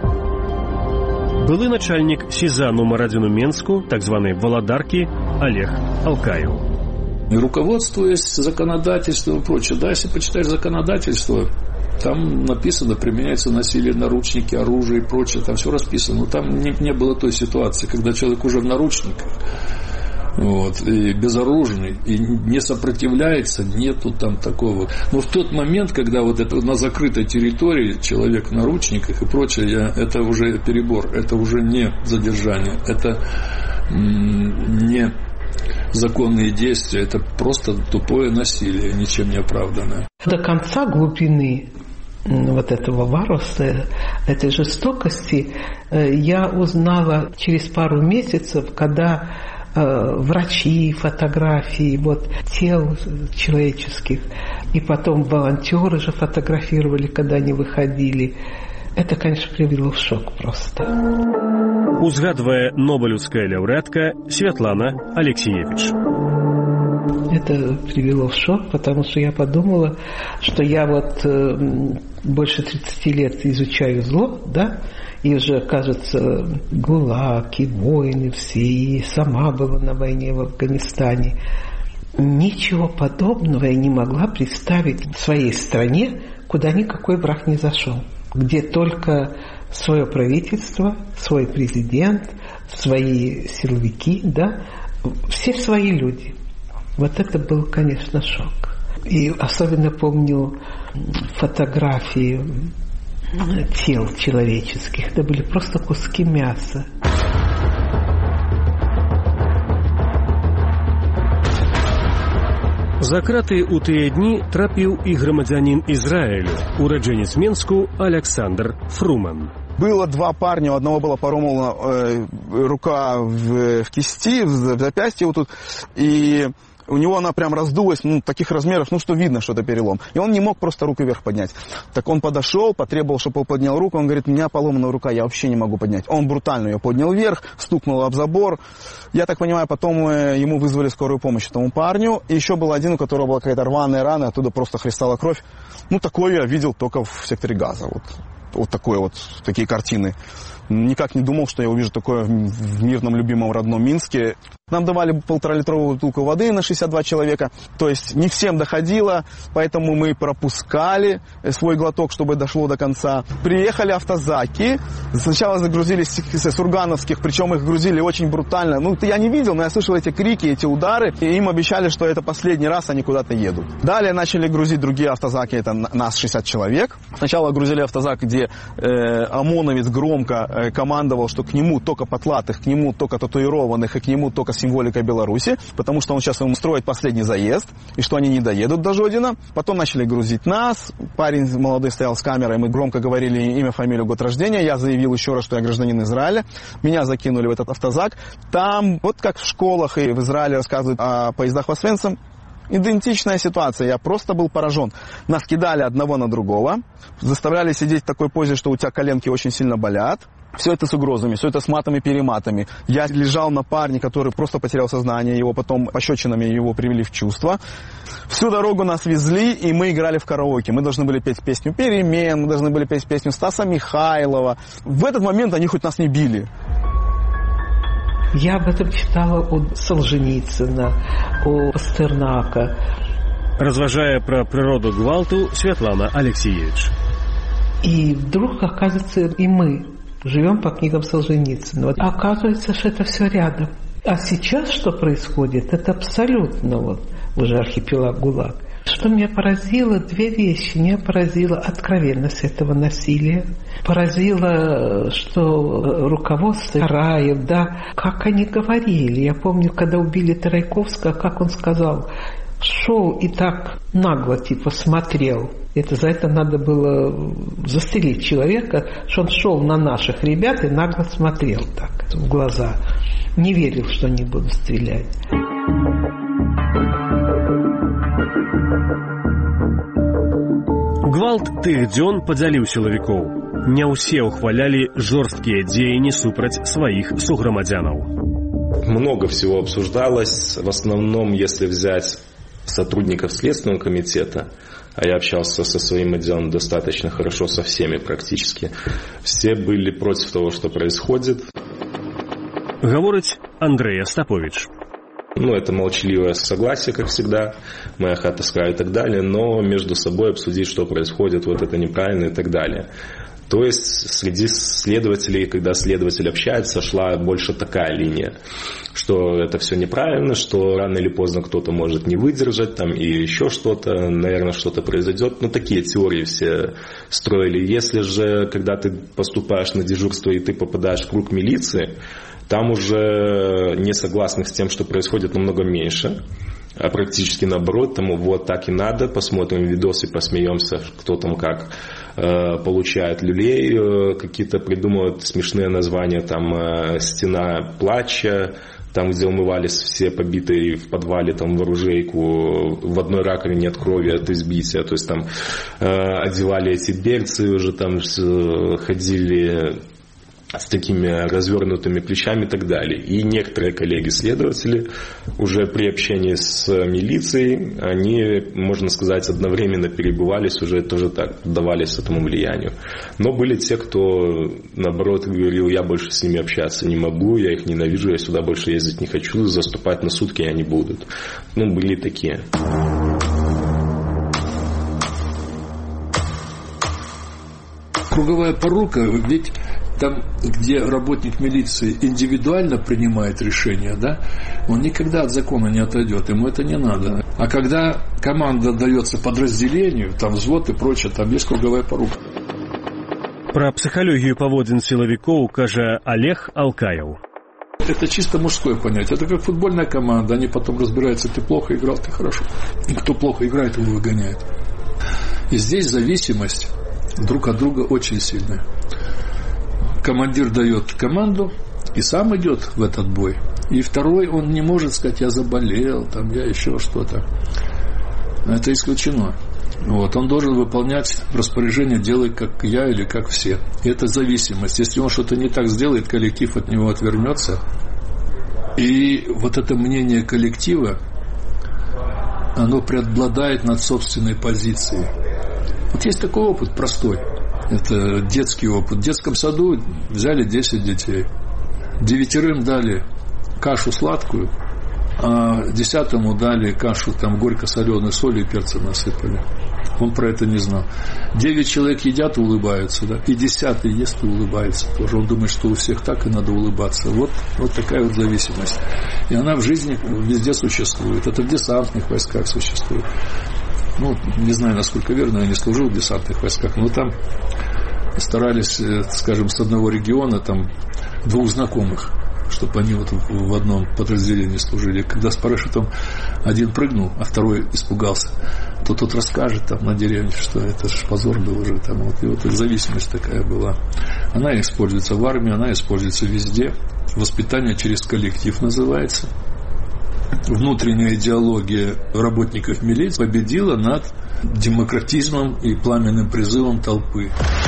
Былы начальник СИЗА номер один у Менску, так званой Володарки, Олег Алкаев. Руководствуясь законодательством и прочее, да, если почитаешь законодательство, там написано, применяется насилие, наручники, оружие и прочее, там все расписано. Но там не, не было той ситуации, когда человек уже в наручниках, вот, и безоружный, и не сопротивляется, нету там такого. Но в тот момент, когда вот это на закрытой территории человек в наручниках и прочее, я, это уже перебор, это уже не задержание, это м- не законные действия, это просто тупое насилие, ничем не оправданное. До конца глубины вот этого варварства, этой жестокости я узнала через пару месяцев, когда врачи, фотографии вот, тел человеческих, и потом волонтеры же фотографировали, когда они выходили. Это, конечно, привело в шок просто. Узгадывая нобелевская лауреатка Светлана Алексеевич. Это привело в шок, потому что я подумала, что я вот э, больше тридцати лет изучаю зло, да, и уже, кажется, ГУЛАГ, и войны все, и сама была на войне в Афганистане. Ничего подобного я не могла представить в своей стране, куда никакой враг не зашел, где только свое правительство, свой президент, свои силовики, да, все свои люди. Вот это был, конечно, шок. И особенно помню фотографии тел человеческих. Это были просто куски мяса. За краты ў тыя дні трапіў і грамадзянін Ізраілю, ураджэнец Менску Александр Фруман. Было два парня, у одного была поромана э, рука в, в кисти, в запястье вот тут, и у него она прям раздулась, ну, таких размеров, ну, что видно, что это перелом. И он не мог просто руку вверх поднять. Так он подошел, потребовал, чтобы он поднял руку, он говорит, у меня поломана рука, я вообще не могу поднять. Он брутально ее поднял вверх, стукнул об забор. Я так понимаю, потом ему вызвали скорую помощь этому парню. И еще был один, у которого была какая-то рваная рана, оттуда просто хлестала кровь. Ну, такое я видел только в секторе Газа, вот. Вот такое вот, такие картины. Никак не думал, что я увижу такое в мирном, любимом, родном Минске. Нам давали полуторалитровую бутылку воды на шестьдесят два человека. То есть не всем доходило, поэтому мы пропускали свой глоток, чтобы дошло до конца. Приехали автозаки. Сначала загрузились с Сургановских, причем их грузили очень брутально. Ну, я не видел, но я слышал эти крики, эти удары. И им обещали, что это последний раз они куда-то едут. Далее начали грузить другие автозаки, это нас шестьдесят человек. Сначала грузили автозак, где э, ОМОНовец громко э, командовал, что к нему только потлатых, к нему только татуированных и к нему только символика Беларуси, потому что он сейчас им строит последний заезд, и что они не доедут до Жодина. Потом начали грузить нас. Парень молодой стоял с камерой, мы громко говорили имя, фамилию, год рождения. Я заявил еще раз, что я гражданин Израиля. Меня закинули в этот автозак. Там, вот как в школах и в Израиле рассказывают о поездах в Освенцим, идентичная ситуация, я просто был поражен. Нас кидали одного на другого, заставляли сидеть в такой позе, что у тебя коленки очень сильно болят. Все это с угрозами, все это с матами-перематами. Я лежал на парне, который просто потерял сознание, его потом пощечинами его привели в чувство. Всю дорогу нас везли, и мы играли в караоке. Мы должны были петь песню «Перемен», мы должны были петь песню Стаса Михайлова. В этот момент они хоть нас не били. Я об этом читала у Солженицына, у Пастернака. Разважая про природу гвалту, Светлана Алексеевич. И вдруг, оказывается, и мы живем по книгам Солженицына. А оказывается, что это все рядом. А сейчас что происходит? Это абсолютно вот уже архипелаг ГУЛАГ. Что меня поразило, две вещи. Меня поразила откровенность этого насилия. Поразило, что руководство Раев, да, как они говорили. Я помню, когда убили Тарайковского, как он сказал, шел и так нагло, типа, смотрел. Это за это надо было застрелить человека, что он шел на наших ребят и нагло смотрел так в глаза. Не верил, что они будут стрелять. Гвалт тых дзён падзяліў сілавікоў. Не ўсе ухвалялі жорсткія дзеянні супраць сваіх суграмадзянаў. Много всего обсуждалось. В основном, если взять сотрудников Следственного комитета, а я общался со своим отделом достаточно хорошо, со всеми практически, все были против того, что происходит. Говорит Андрей Остапович. Ну, это молчаливое согласие, как всегда, моя хата с краю и так далее, но между собой обсудить, что происходит, вот это неправильно и так далее. То есть среди следователей, когда следователь общается, шла больше такая линия, что это все неправильно, что рано или поздно кто-то может не выдержать, там, и еще что-то, наверное, что-то произойдет. Ну, такие теории все строили. Если же, когда ты поступаешь на дежурство и ты попадаешь в круг милиции, там уже несогласных с тем, что происходит, намного меньше. А практически наоборот, тому вот так и надо, посмотрим видосы, посмеемся, кто там как э, получает люлей, э, какие-то придумывают смешные названия, там э, «Стена плача», там, где умывались все побитые в подвале, там, в оружейку, в одной раковине от крови, от избития, то есть там э, одевали эти берцы, уже там ходили с такими развернутыми плечами и так далее. И некоторые коллеги-следователи уже при общении с милицией, они, можно сказать, одновременно перебывались, уже тоже так, давались этому влиянию. Но были те, кто, наоборот, говорил, я больше с ними общаться не могу, я их ненавижу, я сюда больше ездить не хочу, заступать на сутки они будут. Ну, были такие. Круговая порука, ведь там, где работник милиции индивидуально принимает решение, да, он никогда от закона не отойдет, ему это не надо. А когда команда отдается подразделению, там взвод и прочее, там есть круговая порука. Про психологию поводзін силовиков кажа Олег Алкаев. Это чисто мужское понятие. Это как футбольная команда. Они потом разбираются, ты плохо играл, ты хорошо. И кто плохо играет, его выгоняет. И здесь зависимость друг от друга очень сильная. Командир дает команду и сам идет в этот бой. И второй, он не может сказать, я заболел, там, я еще что-то. Это исключено. Вот, он должен выполнять распоряжение, делай как я или как все. И это зависимость. Если он что-то не так сделает, коллектив от него отвернется. И вот это мнение коллектива, оно преобладает над собственной позицией. Вот есть такой опыт простой. Это детский опыт. В детском саду взяли десять детей. Девятерым дали кашу сладкую, а десятому дали кашу там горько-соленой, соли и перца насыпали. Он про это не знал. Девять человек едят и улыбаются, да? И десятый ест и улыбается тоже. Он думает, что у всех так и надо улыбаться. Вот, вот такая вот зависимость. И она в жизни везде существует. Это в десантных войсках существует. Ну, не знаю, насколько верно, я не служил в десантных войсках, но там старались, скажем, с одного региона там двух знакомых, чтобы они вот в одном подразделении служили. Когда с парашютом один прыгнул, а второй испугался, то тот расскажет там на деревне, что это ж позор был уже там. Вот. И вот эта зависимость такая была. Она используется в армии, она используется везде. Воспитание через коллектив называется. Внутренняя идеология работников милиции победила над демократизмом и пламенным призывом толпы.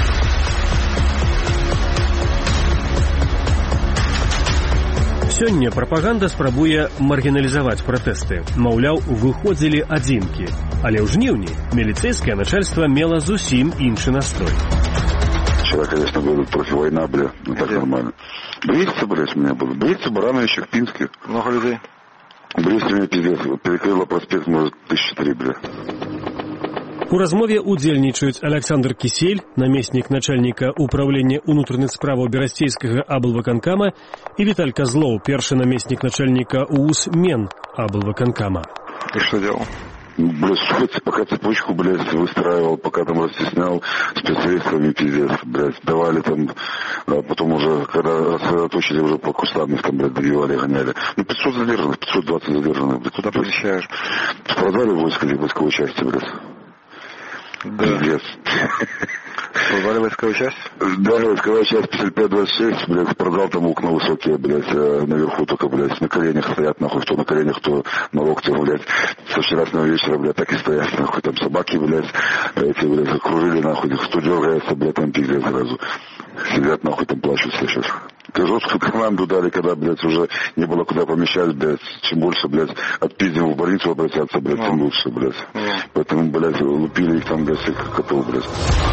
Сёння прапаганда спрабуе маргіналізаваць пратэсты. Маўляў, выходзілі адзінкі. Але ў жніўні міліцейскае начальство мела зусім іншы настрой. Вчера, конечно, говорят, против война, бля, ну так нормально. Брестцы, блядь, у меня было. Брестцы, Барановичек, Пинский. Много людей? Брестцы мне пиздец, перекрыла проспект, может, тысячи три, бля. У размове удзельнічаюць Александр Кисель, намеснік начальніка управлення унутраных справаў Берасцейскага аблвыканкама, и Виталь Козлов, першы намеснік начальника УУС Мен аблвыканкама. И что делал? Блядь, пока цепочку, блядь, выстраивал, пока там растеснял спецсредствами, пиздец, блядь, давали там, а потом уже, когда рассредоточили, уже по кустам их там, блядь, добивали, гоняли. Ну, пятьсот задержанных, пятьсот двадцать задержанных, блядь. Куда помещаешь? В продвале войска или войсковой части, блядь? Да. Пиздец. Продвале войсковой части? Да, войсковая часть пятьдесят пять двадцать шесть, блядь, продал там окна высокие, блядь, наверху только, блядь, на коленях стоят, нахуй, кто на коленях, кто на локтях, блядь, со вчерашнего вечера, блядь, так и стоят, нахуй, там собаки, блядь, эти, блядь, окружили, нахуй, кто дергается, блядь, там пиздец сразу. Сидят, нахуй, там плачут все сейчас. Жесткую команду дали, когда, блядь, уже не было куда помещать, блядь, чем больше, блядь, отпиздим в больницу обратятся, блядь, тем лучше, блядь. Поэтому, блядь, лупили их там, блядь, как котов, блядь.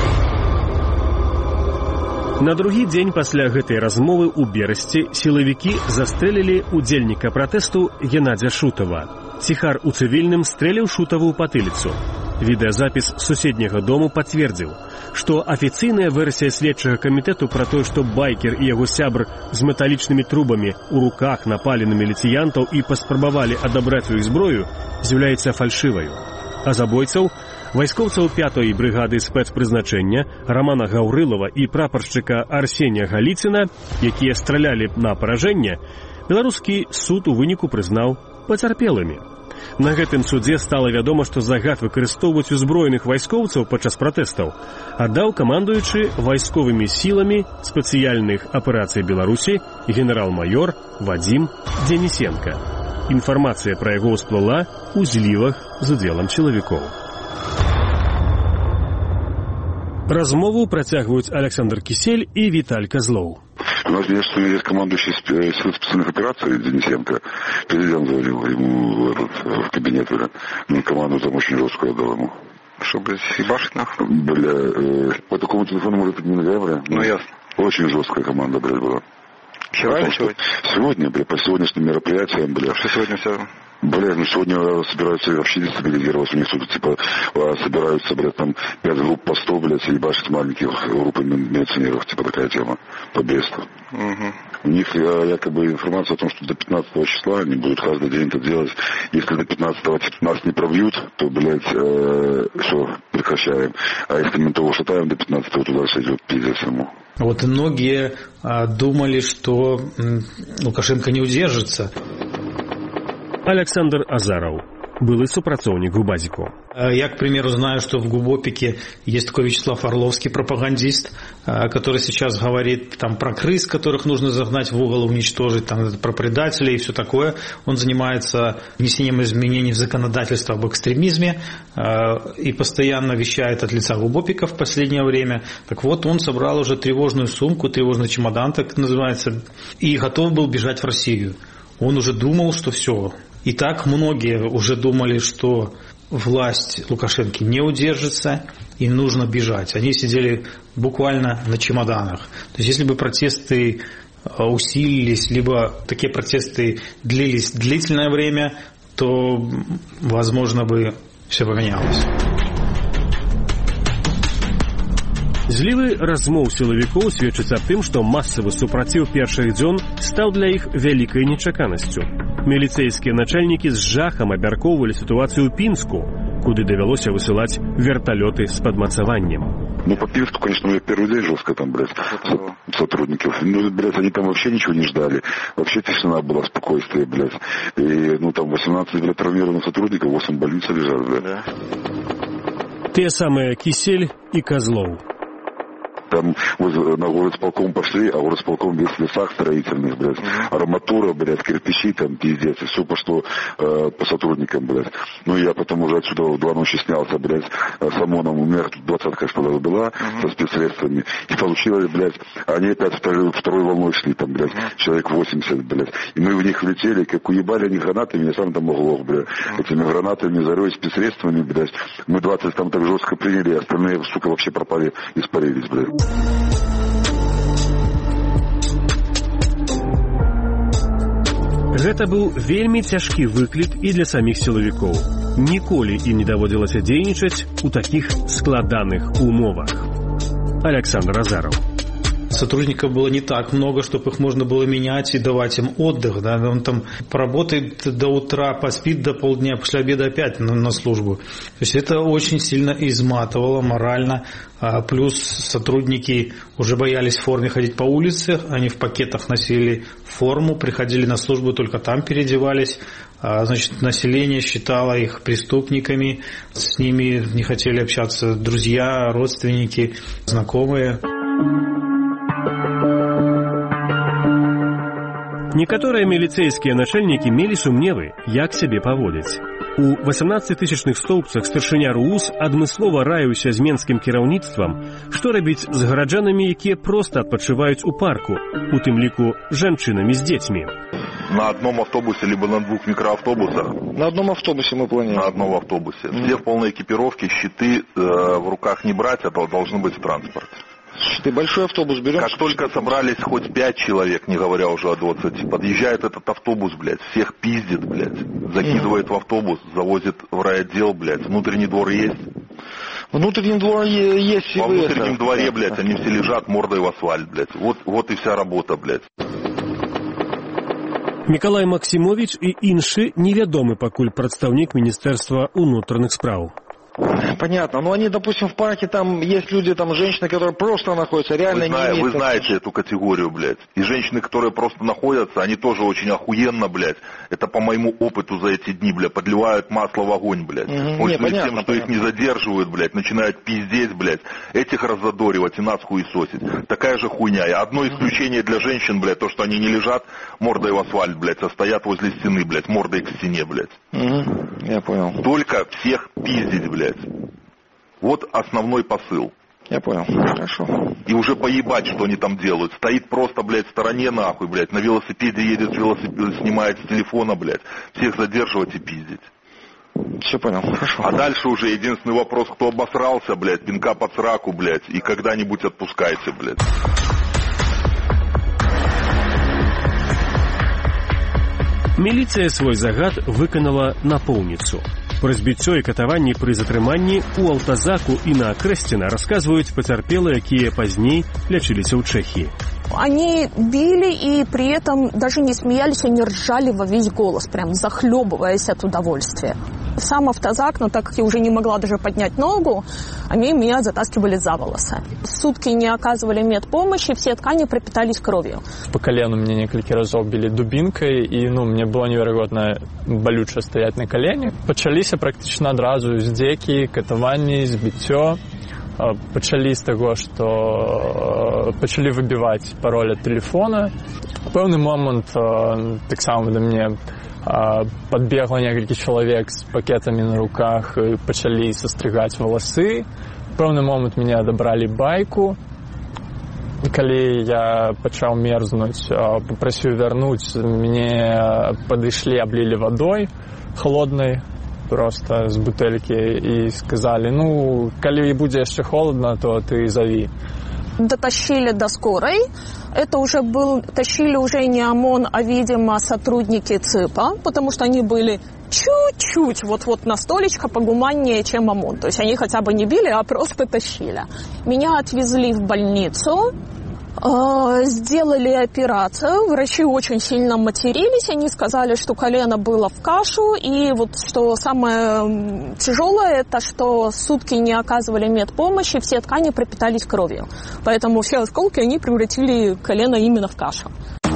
На другі дзень пасля гэтай размовы ў Берасці сілавікі застрэлілі удзельніка пратэсту Геннадзя Шутова. Ціхар у цывільным стрэліў Шутаву ў патыліцу. Відэазапіс суседняга дому пацвердзіў, што афіцыйная версія следчага камітэту пра тое, што байкер і яго сябр з металічнымі трубамі ў руках напалі на міліцыянтаў і паспрабавалі адабраць у іх зброю, з'яўляецца фальшываю. А забойцаў, вайскоўцаў пятой брыгады спецпрызначэння Рамана Гаўрылава і прапаршчыка Арсенія Галіціна, якія стралялі на паражэнне, беларускі суд у выніку прызнаў пацярпелымі. На гэтым судзе стала вядома, што загад выкарыстоўваць узброеных вайскоўцаў падчас пратэстаў аддаў камандуючы вайсковымі сіламі спецыяльных аперацый Беларусі генерал-майор Вадзім Дзенісенка. Інфармацыя пра яго ўсплыла ў злівах з удзелам сілавікоў. Размову працягваюць Александр Кисель и Виталь Козлов. У нас есть командующий сил специальных операций Денисенко. Президент звонил ему в, этот, в кабинет, бля. Ну, команду там очень жесткую дал ему. Что, блядь, ебашить нахуй? Бля, э, по такому телефону, может быть, нельзя, бля. Ну, ясно. Очень жесткая команда, блядь, была. Вчера или сегодня? Сегодня, бля, по сегодняшним мероприятиям, бля. А что сегодня все? Бля, ну сегодня собираются вообще дестабилизироваться. У них тут, типа, собираются, блядь, там, пять групп по сто, блядь, и ебашить маленьких группы милиционеров, типа, такая тема, по Бресту. Угу. У них якобы информация о том, что до пятнадцатого числа они будут каждый день это делать. Если до пятнадцатого нас не пробьют, то, блядь, э, все, прекращаем. А если мы того шатаем до пятнадцатого, то дальше идет пиздец ему. Вот многие а, думали, что м, Лукашенко не удержится. Александр Азаров, былый супрацоўнік Губазіку. Я, к примеру, знаю, что в Губопике есть такой Вячеслав Орловский, пропагандист, который сейчас говорит там про крыс, которых нужно загнать в угол, уничтожить, там, про предателей и все такое. Он занимается внесением изменений в законодательство об экстремизме и постоянно вещает от лица Губопика в последнее время. Так вот, он собрал уже тревожную сумку, тревожный чемодан, так называется, и готов был бежать в Россию. Он уже думал, что все. И так многие уже думали, что власть Лукашенко не удержится и нужно бежать. Они сидели буквально на чемоданах. То есть если бы протесты усилились, либо такие протесты длились длительное время, то, возможно, бы все поменялось. Злівы размоў сілавікоў сведчаць аб тым, што масавы супраціў першых дзён стаў для іх вялікай нечаканасцю. Міліцэйскія начальнікі з жахам абмяркоўвалі сітуацыю ў Пінску, куды давялося высылаць верталёты с подмацаваннем. Ну, по Пинску, конечно, у меня первый день жестко там, блядь, сотрудников. Ну, блядь, они там вообще ничего не ждали. Вообще тишина была, спокойствие, блядь. И, ну, там восемнадцать, блядь, травмированных сотрудников, восемь в больнице лежат, блядь. Да. Те самые Кисель и Козлов. Там вот, на горосполком пошли, а горосполком весь в лесах строительных, блядь. Арматура, блядь, кирпичи там, пиздец. И все пошло э, по сотрудникам, блядь. Ну, я потом уже отсюда в два ночи снялся, блядь, с ОМОНом. У меня тут двадцатка, что ли, была, uh-huh. со спецсредствами. И получилось, блядь, они опять второй, второй волной шли, там, блядь, uh-huh. человек восемьдесят, блядь. И мы в них влетели, как уебали они гранатами, я сам там оглох, блядь. Uh-huh. Этими гранатами, зарой, спецсредствами, блядь. Мы двадцать там так жестко приняли, остальные, сука, вообще пропали, испарились, блядь. Гэта быў вельмі цяжкі выклік і для саміх сілавікоў. Ніколі ім не даводзілася дзейнічаць у такіх складаных умовах. Александр Азаров. сотрудников было не так много, чтобы их можно было менять и давать им отдых. Да? Он там поработает до утра, поспит до полдня, после обеда опять на, на службу. То есть это очень сильно изматывало морально. Плюс сотрудники уже боялись в форме ходить по улице, они в пакетах носили форму, приходили на службу, только там переодевались. Значит, население считало их преступниками, с ними не хотели общаться друзья, родственники, знакомые. Некаторыя міліцэйскія начальнікі мелі сумневы, як сябе паводзіць. У васямнаццацітысячных стоўбцах старшыня РУС адмыслова раіўся з менскім кіраўніцтвам, што рабіць з гараджанамі, якія проста адпачываюць у парку, у тым ліку жанчынамі з дзецьмі. На одном автобусе, либо на двух микроавтобусах. На одном автобусе мы планируем. На одном автобусе. Mm-hmm. Все в полной экипировке, щиты э, в руках не брать, а должны быть в транспорте. Ты большой автобус берем? Как только собрались хоть пять человек, не говоря уже о двадцати, подъезжает этот автобус, блядь, всех пиздит, блядь, закидывает mm-hmm. в автобус, завозит в райотдел, блядь. Внутренний двор есть? Внутренний двор есть. Во внутреннем дворе, блядь, они все лежат мордой в асфальт, блядь. Вот, вот и вся работа, блядь. Мікалай Максімовіч і іншы невядомы пакуль прадстаўнік Міністэрства ўнутраных спраў. Понятно. Но они, допустим, в парке, там есть люди, там женщины, которые просто находятся, реально вы не знаете, имеют... Вы знаете эту категорию, блядь. И женщины, которые просто находятся, они тоже очень охуенно, блядь. Это по моему опыту за эти дни, блядь, подливают масло в огонь, блядь. Mm-hmm. Очень не, понятно, тем, что понятно. Их не задерживают, блядь, начинают пиздеть, блядь. Этих раззадоривать и нас хуесосить. Такая же хуйня. И одно исключение для женщин, блядь, то, что они не лежат мордой в асфальт, блядь, а стоят возле стены, блядь, мордой к стене, блядь. Mm-hmm. Я понял. Только всех пиздить, блядь. Вот основной посыл. Я понял. Хорошо. И уже поебать, что они там делают. Стоит просто, блядь, в стороне, нахуй, блядь. На велосипеде едет, велосипед снимает с телефона, блядь. Всех задерживать и пиздить. Все понял. Хорошо. А дальше уже единственный вопрос, кто обосрался, блядь, пинка под сраку, блядь. И когда-нибудь отпускайте, блядь. Міліцыя свой загад выканала напоўніцу. Пра збіццё і катаванні пры затрыманні ў Алтазаку і на Крэсціна рассказываюць пацярпелыя, якія пазней лячыліся ў Чэхіі. Они били и при этом даже не смеялись, они ржали во весь голос, прям захлебываясь от удовольствия. Сам автозак, но так как я уже не могла даже поднять ногу, они меня затаскивали за волосы. Сутки не оказывали медпомощи, все ткани пропитались кровью. По колену мне несколько разов били дубинкой, и ну, мне было невероятно болюче стоять на коленях. Почалися практично одразу здзекі, катаванні, збіццё. Пачалі з таго, што пачалі выбіваць пароль ад тэлефона. У пэўны момант таксама да мне подбегла некалькі чалавек з пакетамі на руках і пачалі састрыгаць валасы. У пэўны момант мяне адабралі байку. Калі я пачаў мерзнуць, папрасіў вярнуць, мяне падышлі, аблілі вадой холоднай, просто з бутэлькі, і сказалі, ну, калі будзе яшчэ холодно, то ты зови. Дотащили до скорой. Это уже был, тащили уже не ОМОН, а, видимо, сотрудники ЦИПа, потому что они были чуть-чуть вот-вот на столечко погуманнее, чем ОМОН. То есть они хотя бы не били, а просто тащили. Меня отвезли в больницу. Сделали операцию, врачи очень сильно матерились, они сказали, что колено было в кашу, и вот что самое тяжелое, это что сутки не оказывали медпомощи, все ткани пропитались кровью, поэтому все осколки они превратили колено именно в кашу.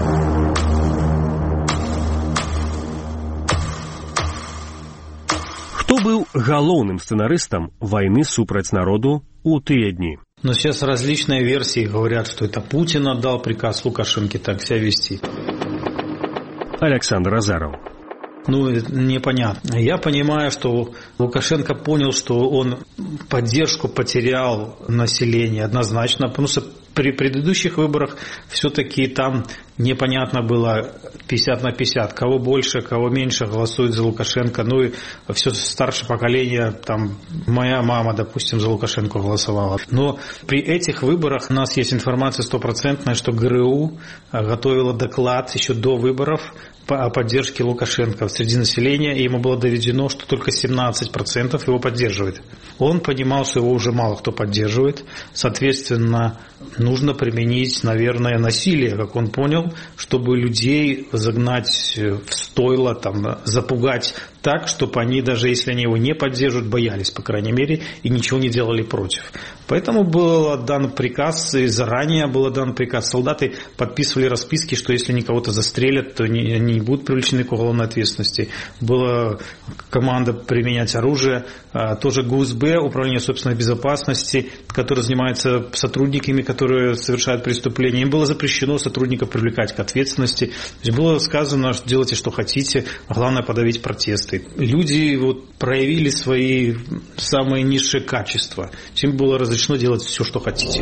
Хто быў галоўным сцэнарыстам войны супраць народу ў тыя дні? Но сейчас различные версии говорят, что это Путин отдал приказ Лукашенко так себя вести. Александр Азаров. Ну, непонятно. Я понимаю, что Лукашенко понял, что он поддержку потерял население однозначно, потому что при предыдущих выборах все-таки там непонятно было пятьдесят на пятьдесят, кого больше, кого меньше голосует за Лукашенко. Ну и все старшее поколение, там, моя мама, допустим, за Лукашенко голосовала. Но при этих выборах у нас есть информация стопроцентная, что ГРУ готовила доклад еще до выборов о поддержке Лукашенко среди населения, и ему было доведено, что только семнадцать процентов его поддерживает. Он понимал, что его уже мало кто поддерживает, соответственно, нужно применить, наверное, насилие, как он понял, чтобы людей загнать в стойло, там, запугать так, чтобы они, даже если они его не поддерживают, боялись, по крайней мере, и ничего не делали против. Поэтому был дан приказ, и заранее был дан приказ. Солдаты подписывали расписки, что если они кого-то застрелят, то они не будут привлечены к уголовной ответственности. Была команда применять оружие. Тоже ГУСБ, Управление собственной безопасности, которое занимается сотрудниками, которые совершают преступления. Им было запрещено сотрудников привлекать к ответственности. То есть было сказано, что делайте, что хотите, а главное подавить протесты. Люди вот проявили свои самые низшие качества. Им было разрешено делать все, что хотите.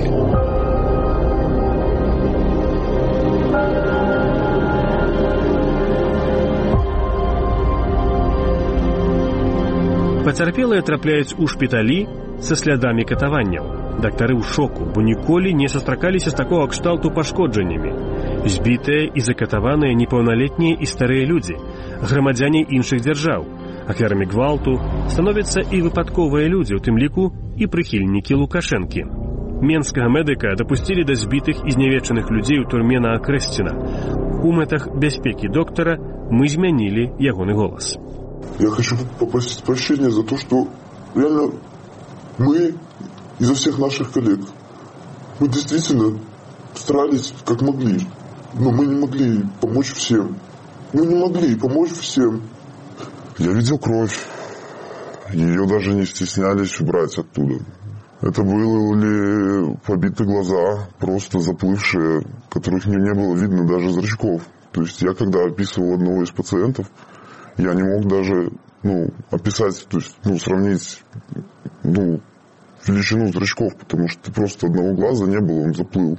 Пацярпелыя трапляюць у шпіталі са слядамі катаванняў. Дактары ў шоку, бо ніколі не сустракаліся з такога кшталту пашкоджаннямі. Збітыя і закатаваныя непаўналетнія і старыя людзі, грамадзяне іншых дзяржаў. Ахвярамі гвалту становяцца і выпадковыя людзі, у тым ліку і прыхільнікі Лукашэнкі. Менскага медыка дапусцілі да збітых і знявечаных людзей у турме на Акрэсціна. У мэтах бяспекі доктара мы змянілі ягоны голас. Я хочу попросить прощения за то, что реально мы, изо всех наших коллег, мы действительно старались как могли, но мы не могли помочь всем. Мы не могли помочь всем. Я видел кровь. Ее даже не стеснялись убрать оттуда. Это были побитые глаза, просто заплывшие, которых не, не было видно даже зрачков. То есть я когда описывал одного из пациентов, я не мог даже, ну, описать, то есть, ну, сравнить, ну, величину зрачков, потому что просто одного глаза не было, он заплыл.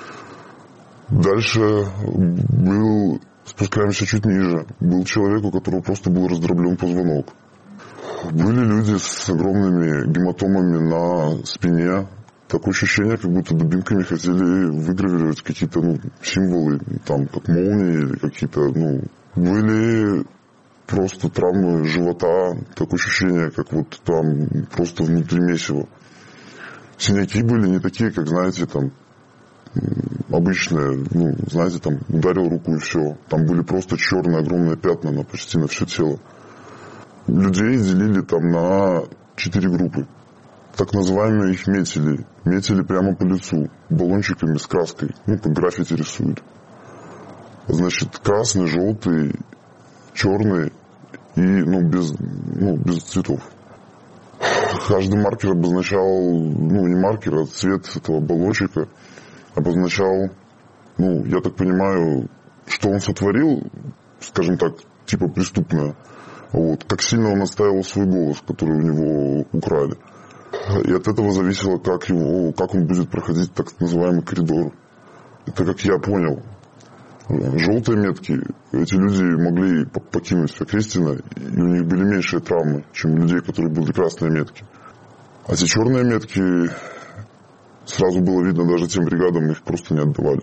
Дальше был, спускаемся чуть ниже, был человек, у которого просто был раздроблен позвонок. Были люди с огромными гематомами на спине. Такое ощущение, как будто дубинками хотели выгравировать какие-то, ну, символы, там, как молнии или какие-то, ну, были просто травмы живота, такое ощущение, как вот там просто внутри месива. Синяки были не такие, как, знаете, там, обычные, ну, знаете, там, ударил руку и все. Там были просто черные огромные пятна на, почти на все тело. Людей делили там на четыре группы. Так называемые их метили. Метили прямо по лицу, баллончиками с краской, ну, как граффити рисуют. Значит, красный, желтый, черный и, ну, без, ну, без цветов. Каждый маркер обозначал, ну, не маркер, а цвет этого баллончика обозначал, ну, я так понимаю, что он сотворил, скажем так, типа преступное. Вот, как сильно он отстаивал свой голос, который у него украли. И от этого зависело, как, его, как он будет проходить так называемый коридор. Это как я понял. Желтые метки, эти люди могли покинуть Окрестино, и у них были меньшие травмы, чем у людей, которые были красные метки. А те черные метки, сразу было видно, даже тем бригадам их просто не отдавали.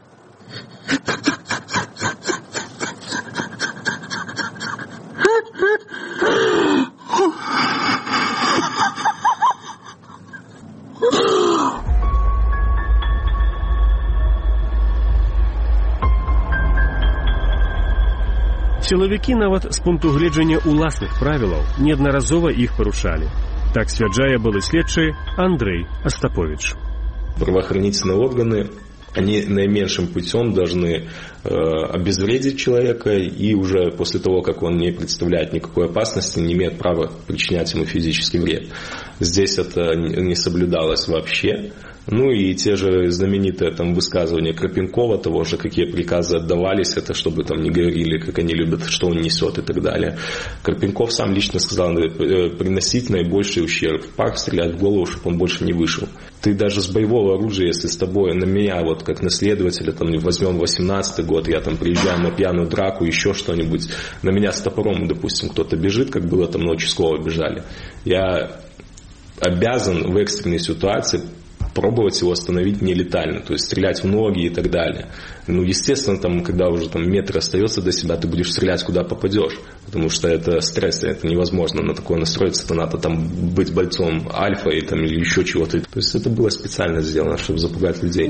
Сілавікі нават з пункту гледжання ўласных правілаў неаднаразова іх парушалі. Так сцвярджае былы следчы Андрей Остапович. Правоохранительные органы, они наименьшим путем должны э, обезвредить человека, и уже после того, как он не представляет никакой опасности, не имеет права причинять ему физический вред. Здесь это не соблюдалось вообще. Ну и те же знаменитые там высказывания Крапенкова, того же, какие приказы отдавались, это чтобы там не говорили, как они любят, что он несет и так далее. Крапенков сам лично сказал, надо приносить наибольший ущерб. Пар стрелять в голову, чтобы он больше не вышел. Ты даже с боевого оружия, если с тобой, на меня, вот как на следователя, там, возьмем восемнадцатый год, я там приезжаю на пьяную драку, еще что-нибудь, на меня с топором, допустим, кто-то бежит, как было там на участкового бежали, я обязан в экстренной ситуации пробовать его остановить нелетально, то есть стрелять в ноги и так далее. Ну, естественно, там, когда уже там метр остается до себя, ты будешь стрелять, куда попадешь, потому что это стресс, это невозможно на такое настроиться, то надо там быть бойцом альфа и, там, или еще чего-то. То есть это было специально сделано, чтобы запугать людей.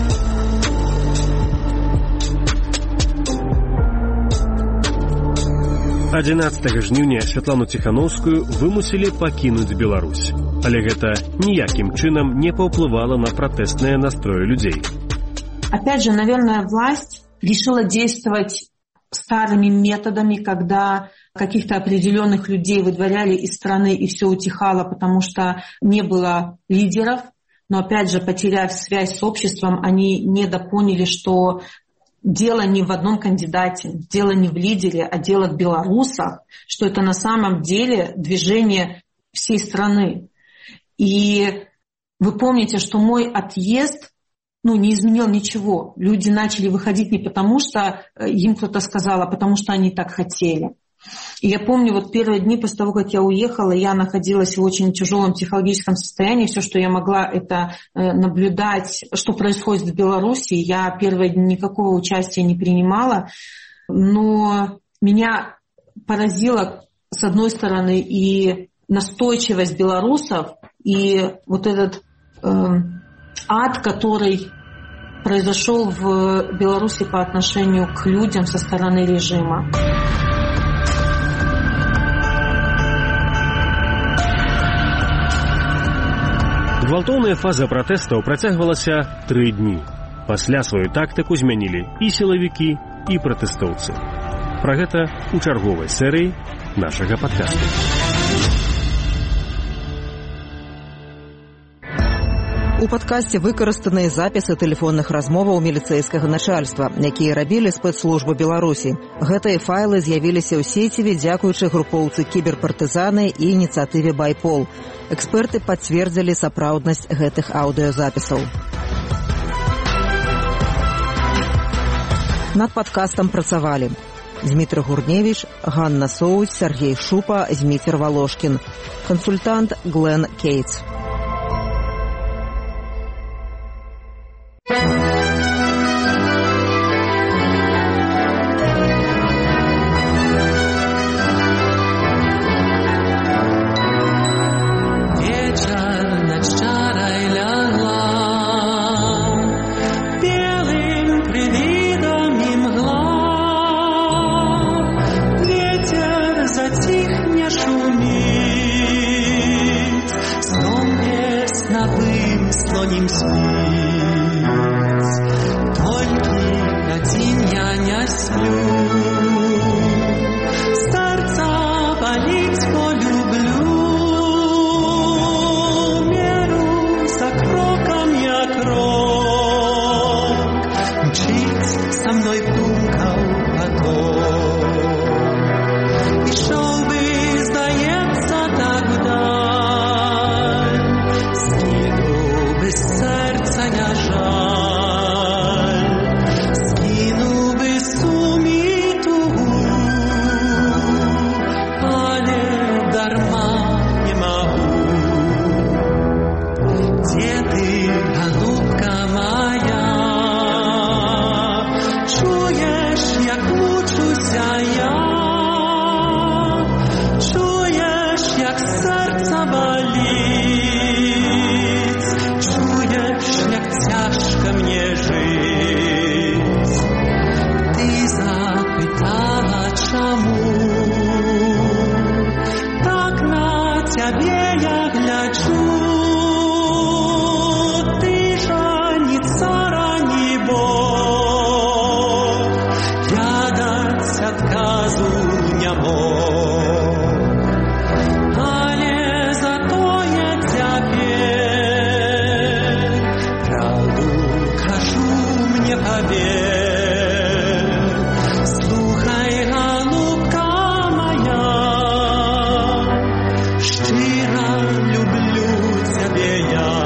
адзінаццатага жніўня Святлану Ціхановскую вымусілі пакінуць Беларусь. Але гэта ніякім чынам не паўплывала на пратэстныя настроі людзей. Опять же, наверное, власть решила действовать старыми методами, когда каких-то определенных людей выдворяли из страны и все утихало, потому что не было лидеров. Но опять же, потеряв связь с обществом, они недопоняли, что дело не в одном кандидате, дело не в лидере, а дело в белорусах, что это на самом деле движение всей страны. И вы помните, что мой отъезд ну, не изменил ничего. Люди начали выходить не потому, что им кто-то сказал, а потому, что они так хотели. И я помню, вот первые дни после того, как я уехала, я находилась в очень тяжелом психологическом состоянии. Все, что я могла, это наблюдать, что происходит в Беларуси. Я первые дни никакого участия не принимала. Но меня поразило, с одной стороны, и настойчивость белорусов, и вот этот э, ад, который произошел в Беларуси по отношению к людям со стороны режима. Гвалтоўная фаза пратэстаў працягвалася тры дні. Пасля сваю тактыку змянілі і сілавікі, і пратэстоўцы. Пра гэта ў чарговай серыі нашага падкасту. У падкасці выкарыстаныя запісы тэлефонных размоваў міліцэйскага начальства, якія рабілі спецслужбы Беларусі. Гэтыя файлы з'явіліся ў сеціве дзякуючы групоўцы кіберпартызаны і ініцыятыве «Байпол». Эксперты пацвердзілі сапраўднасць гэтых аўдыёзапісаў. Над падкастам працавалі Дмітрий Гурневіч, Ганна Соусь, Сергей Шупа, Зміцер Волошкін. Консультант Глен Кейтс. Тебе я гляджу, ты ж тебе. Слухай, голубка моя, щиро люблю тебе я.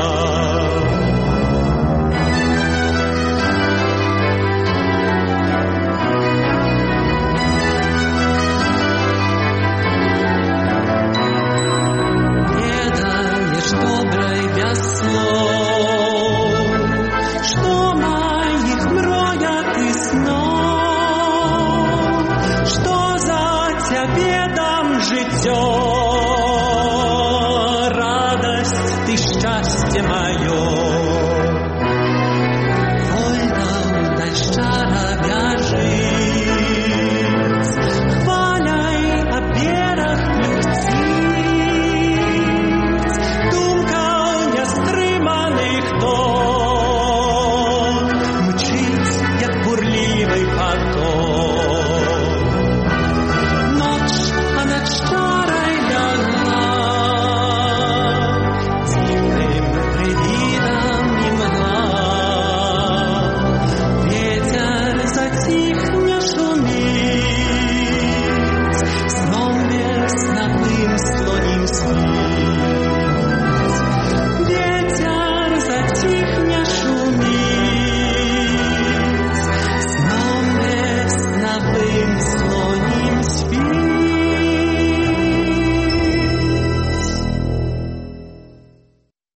Доброй без слов, что моих мроях и снов, что за тебе дам житё, радость ты, счастье мое.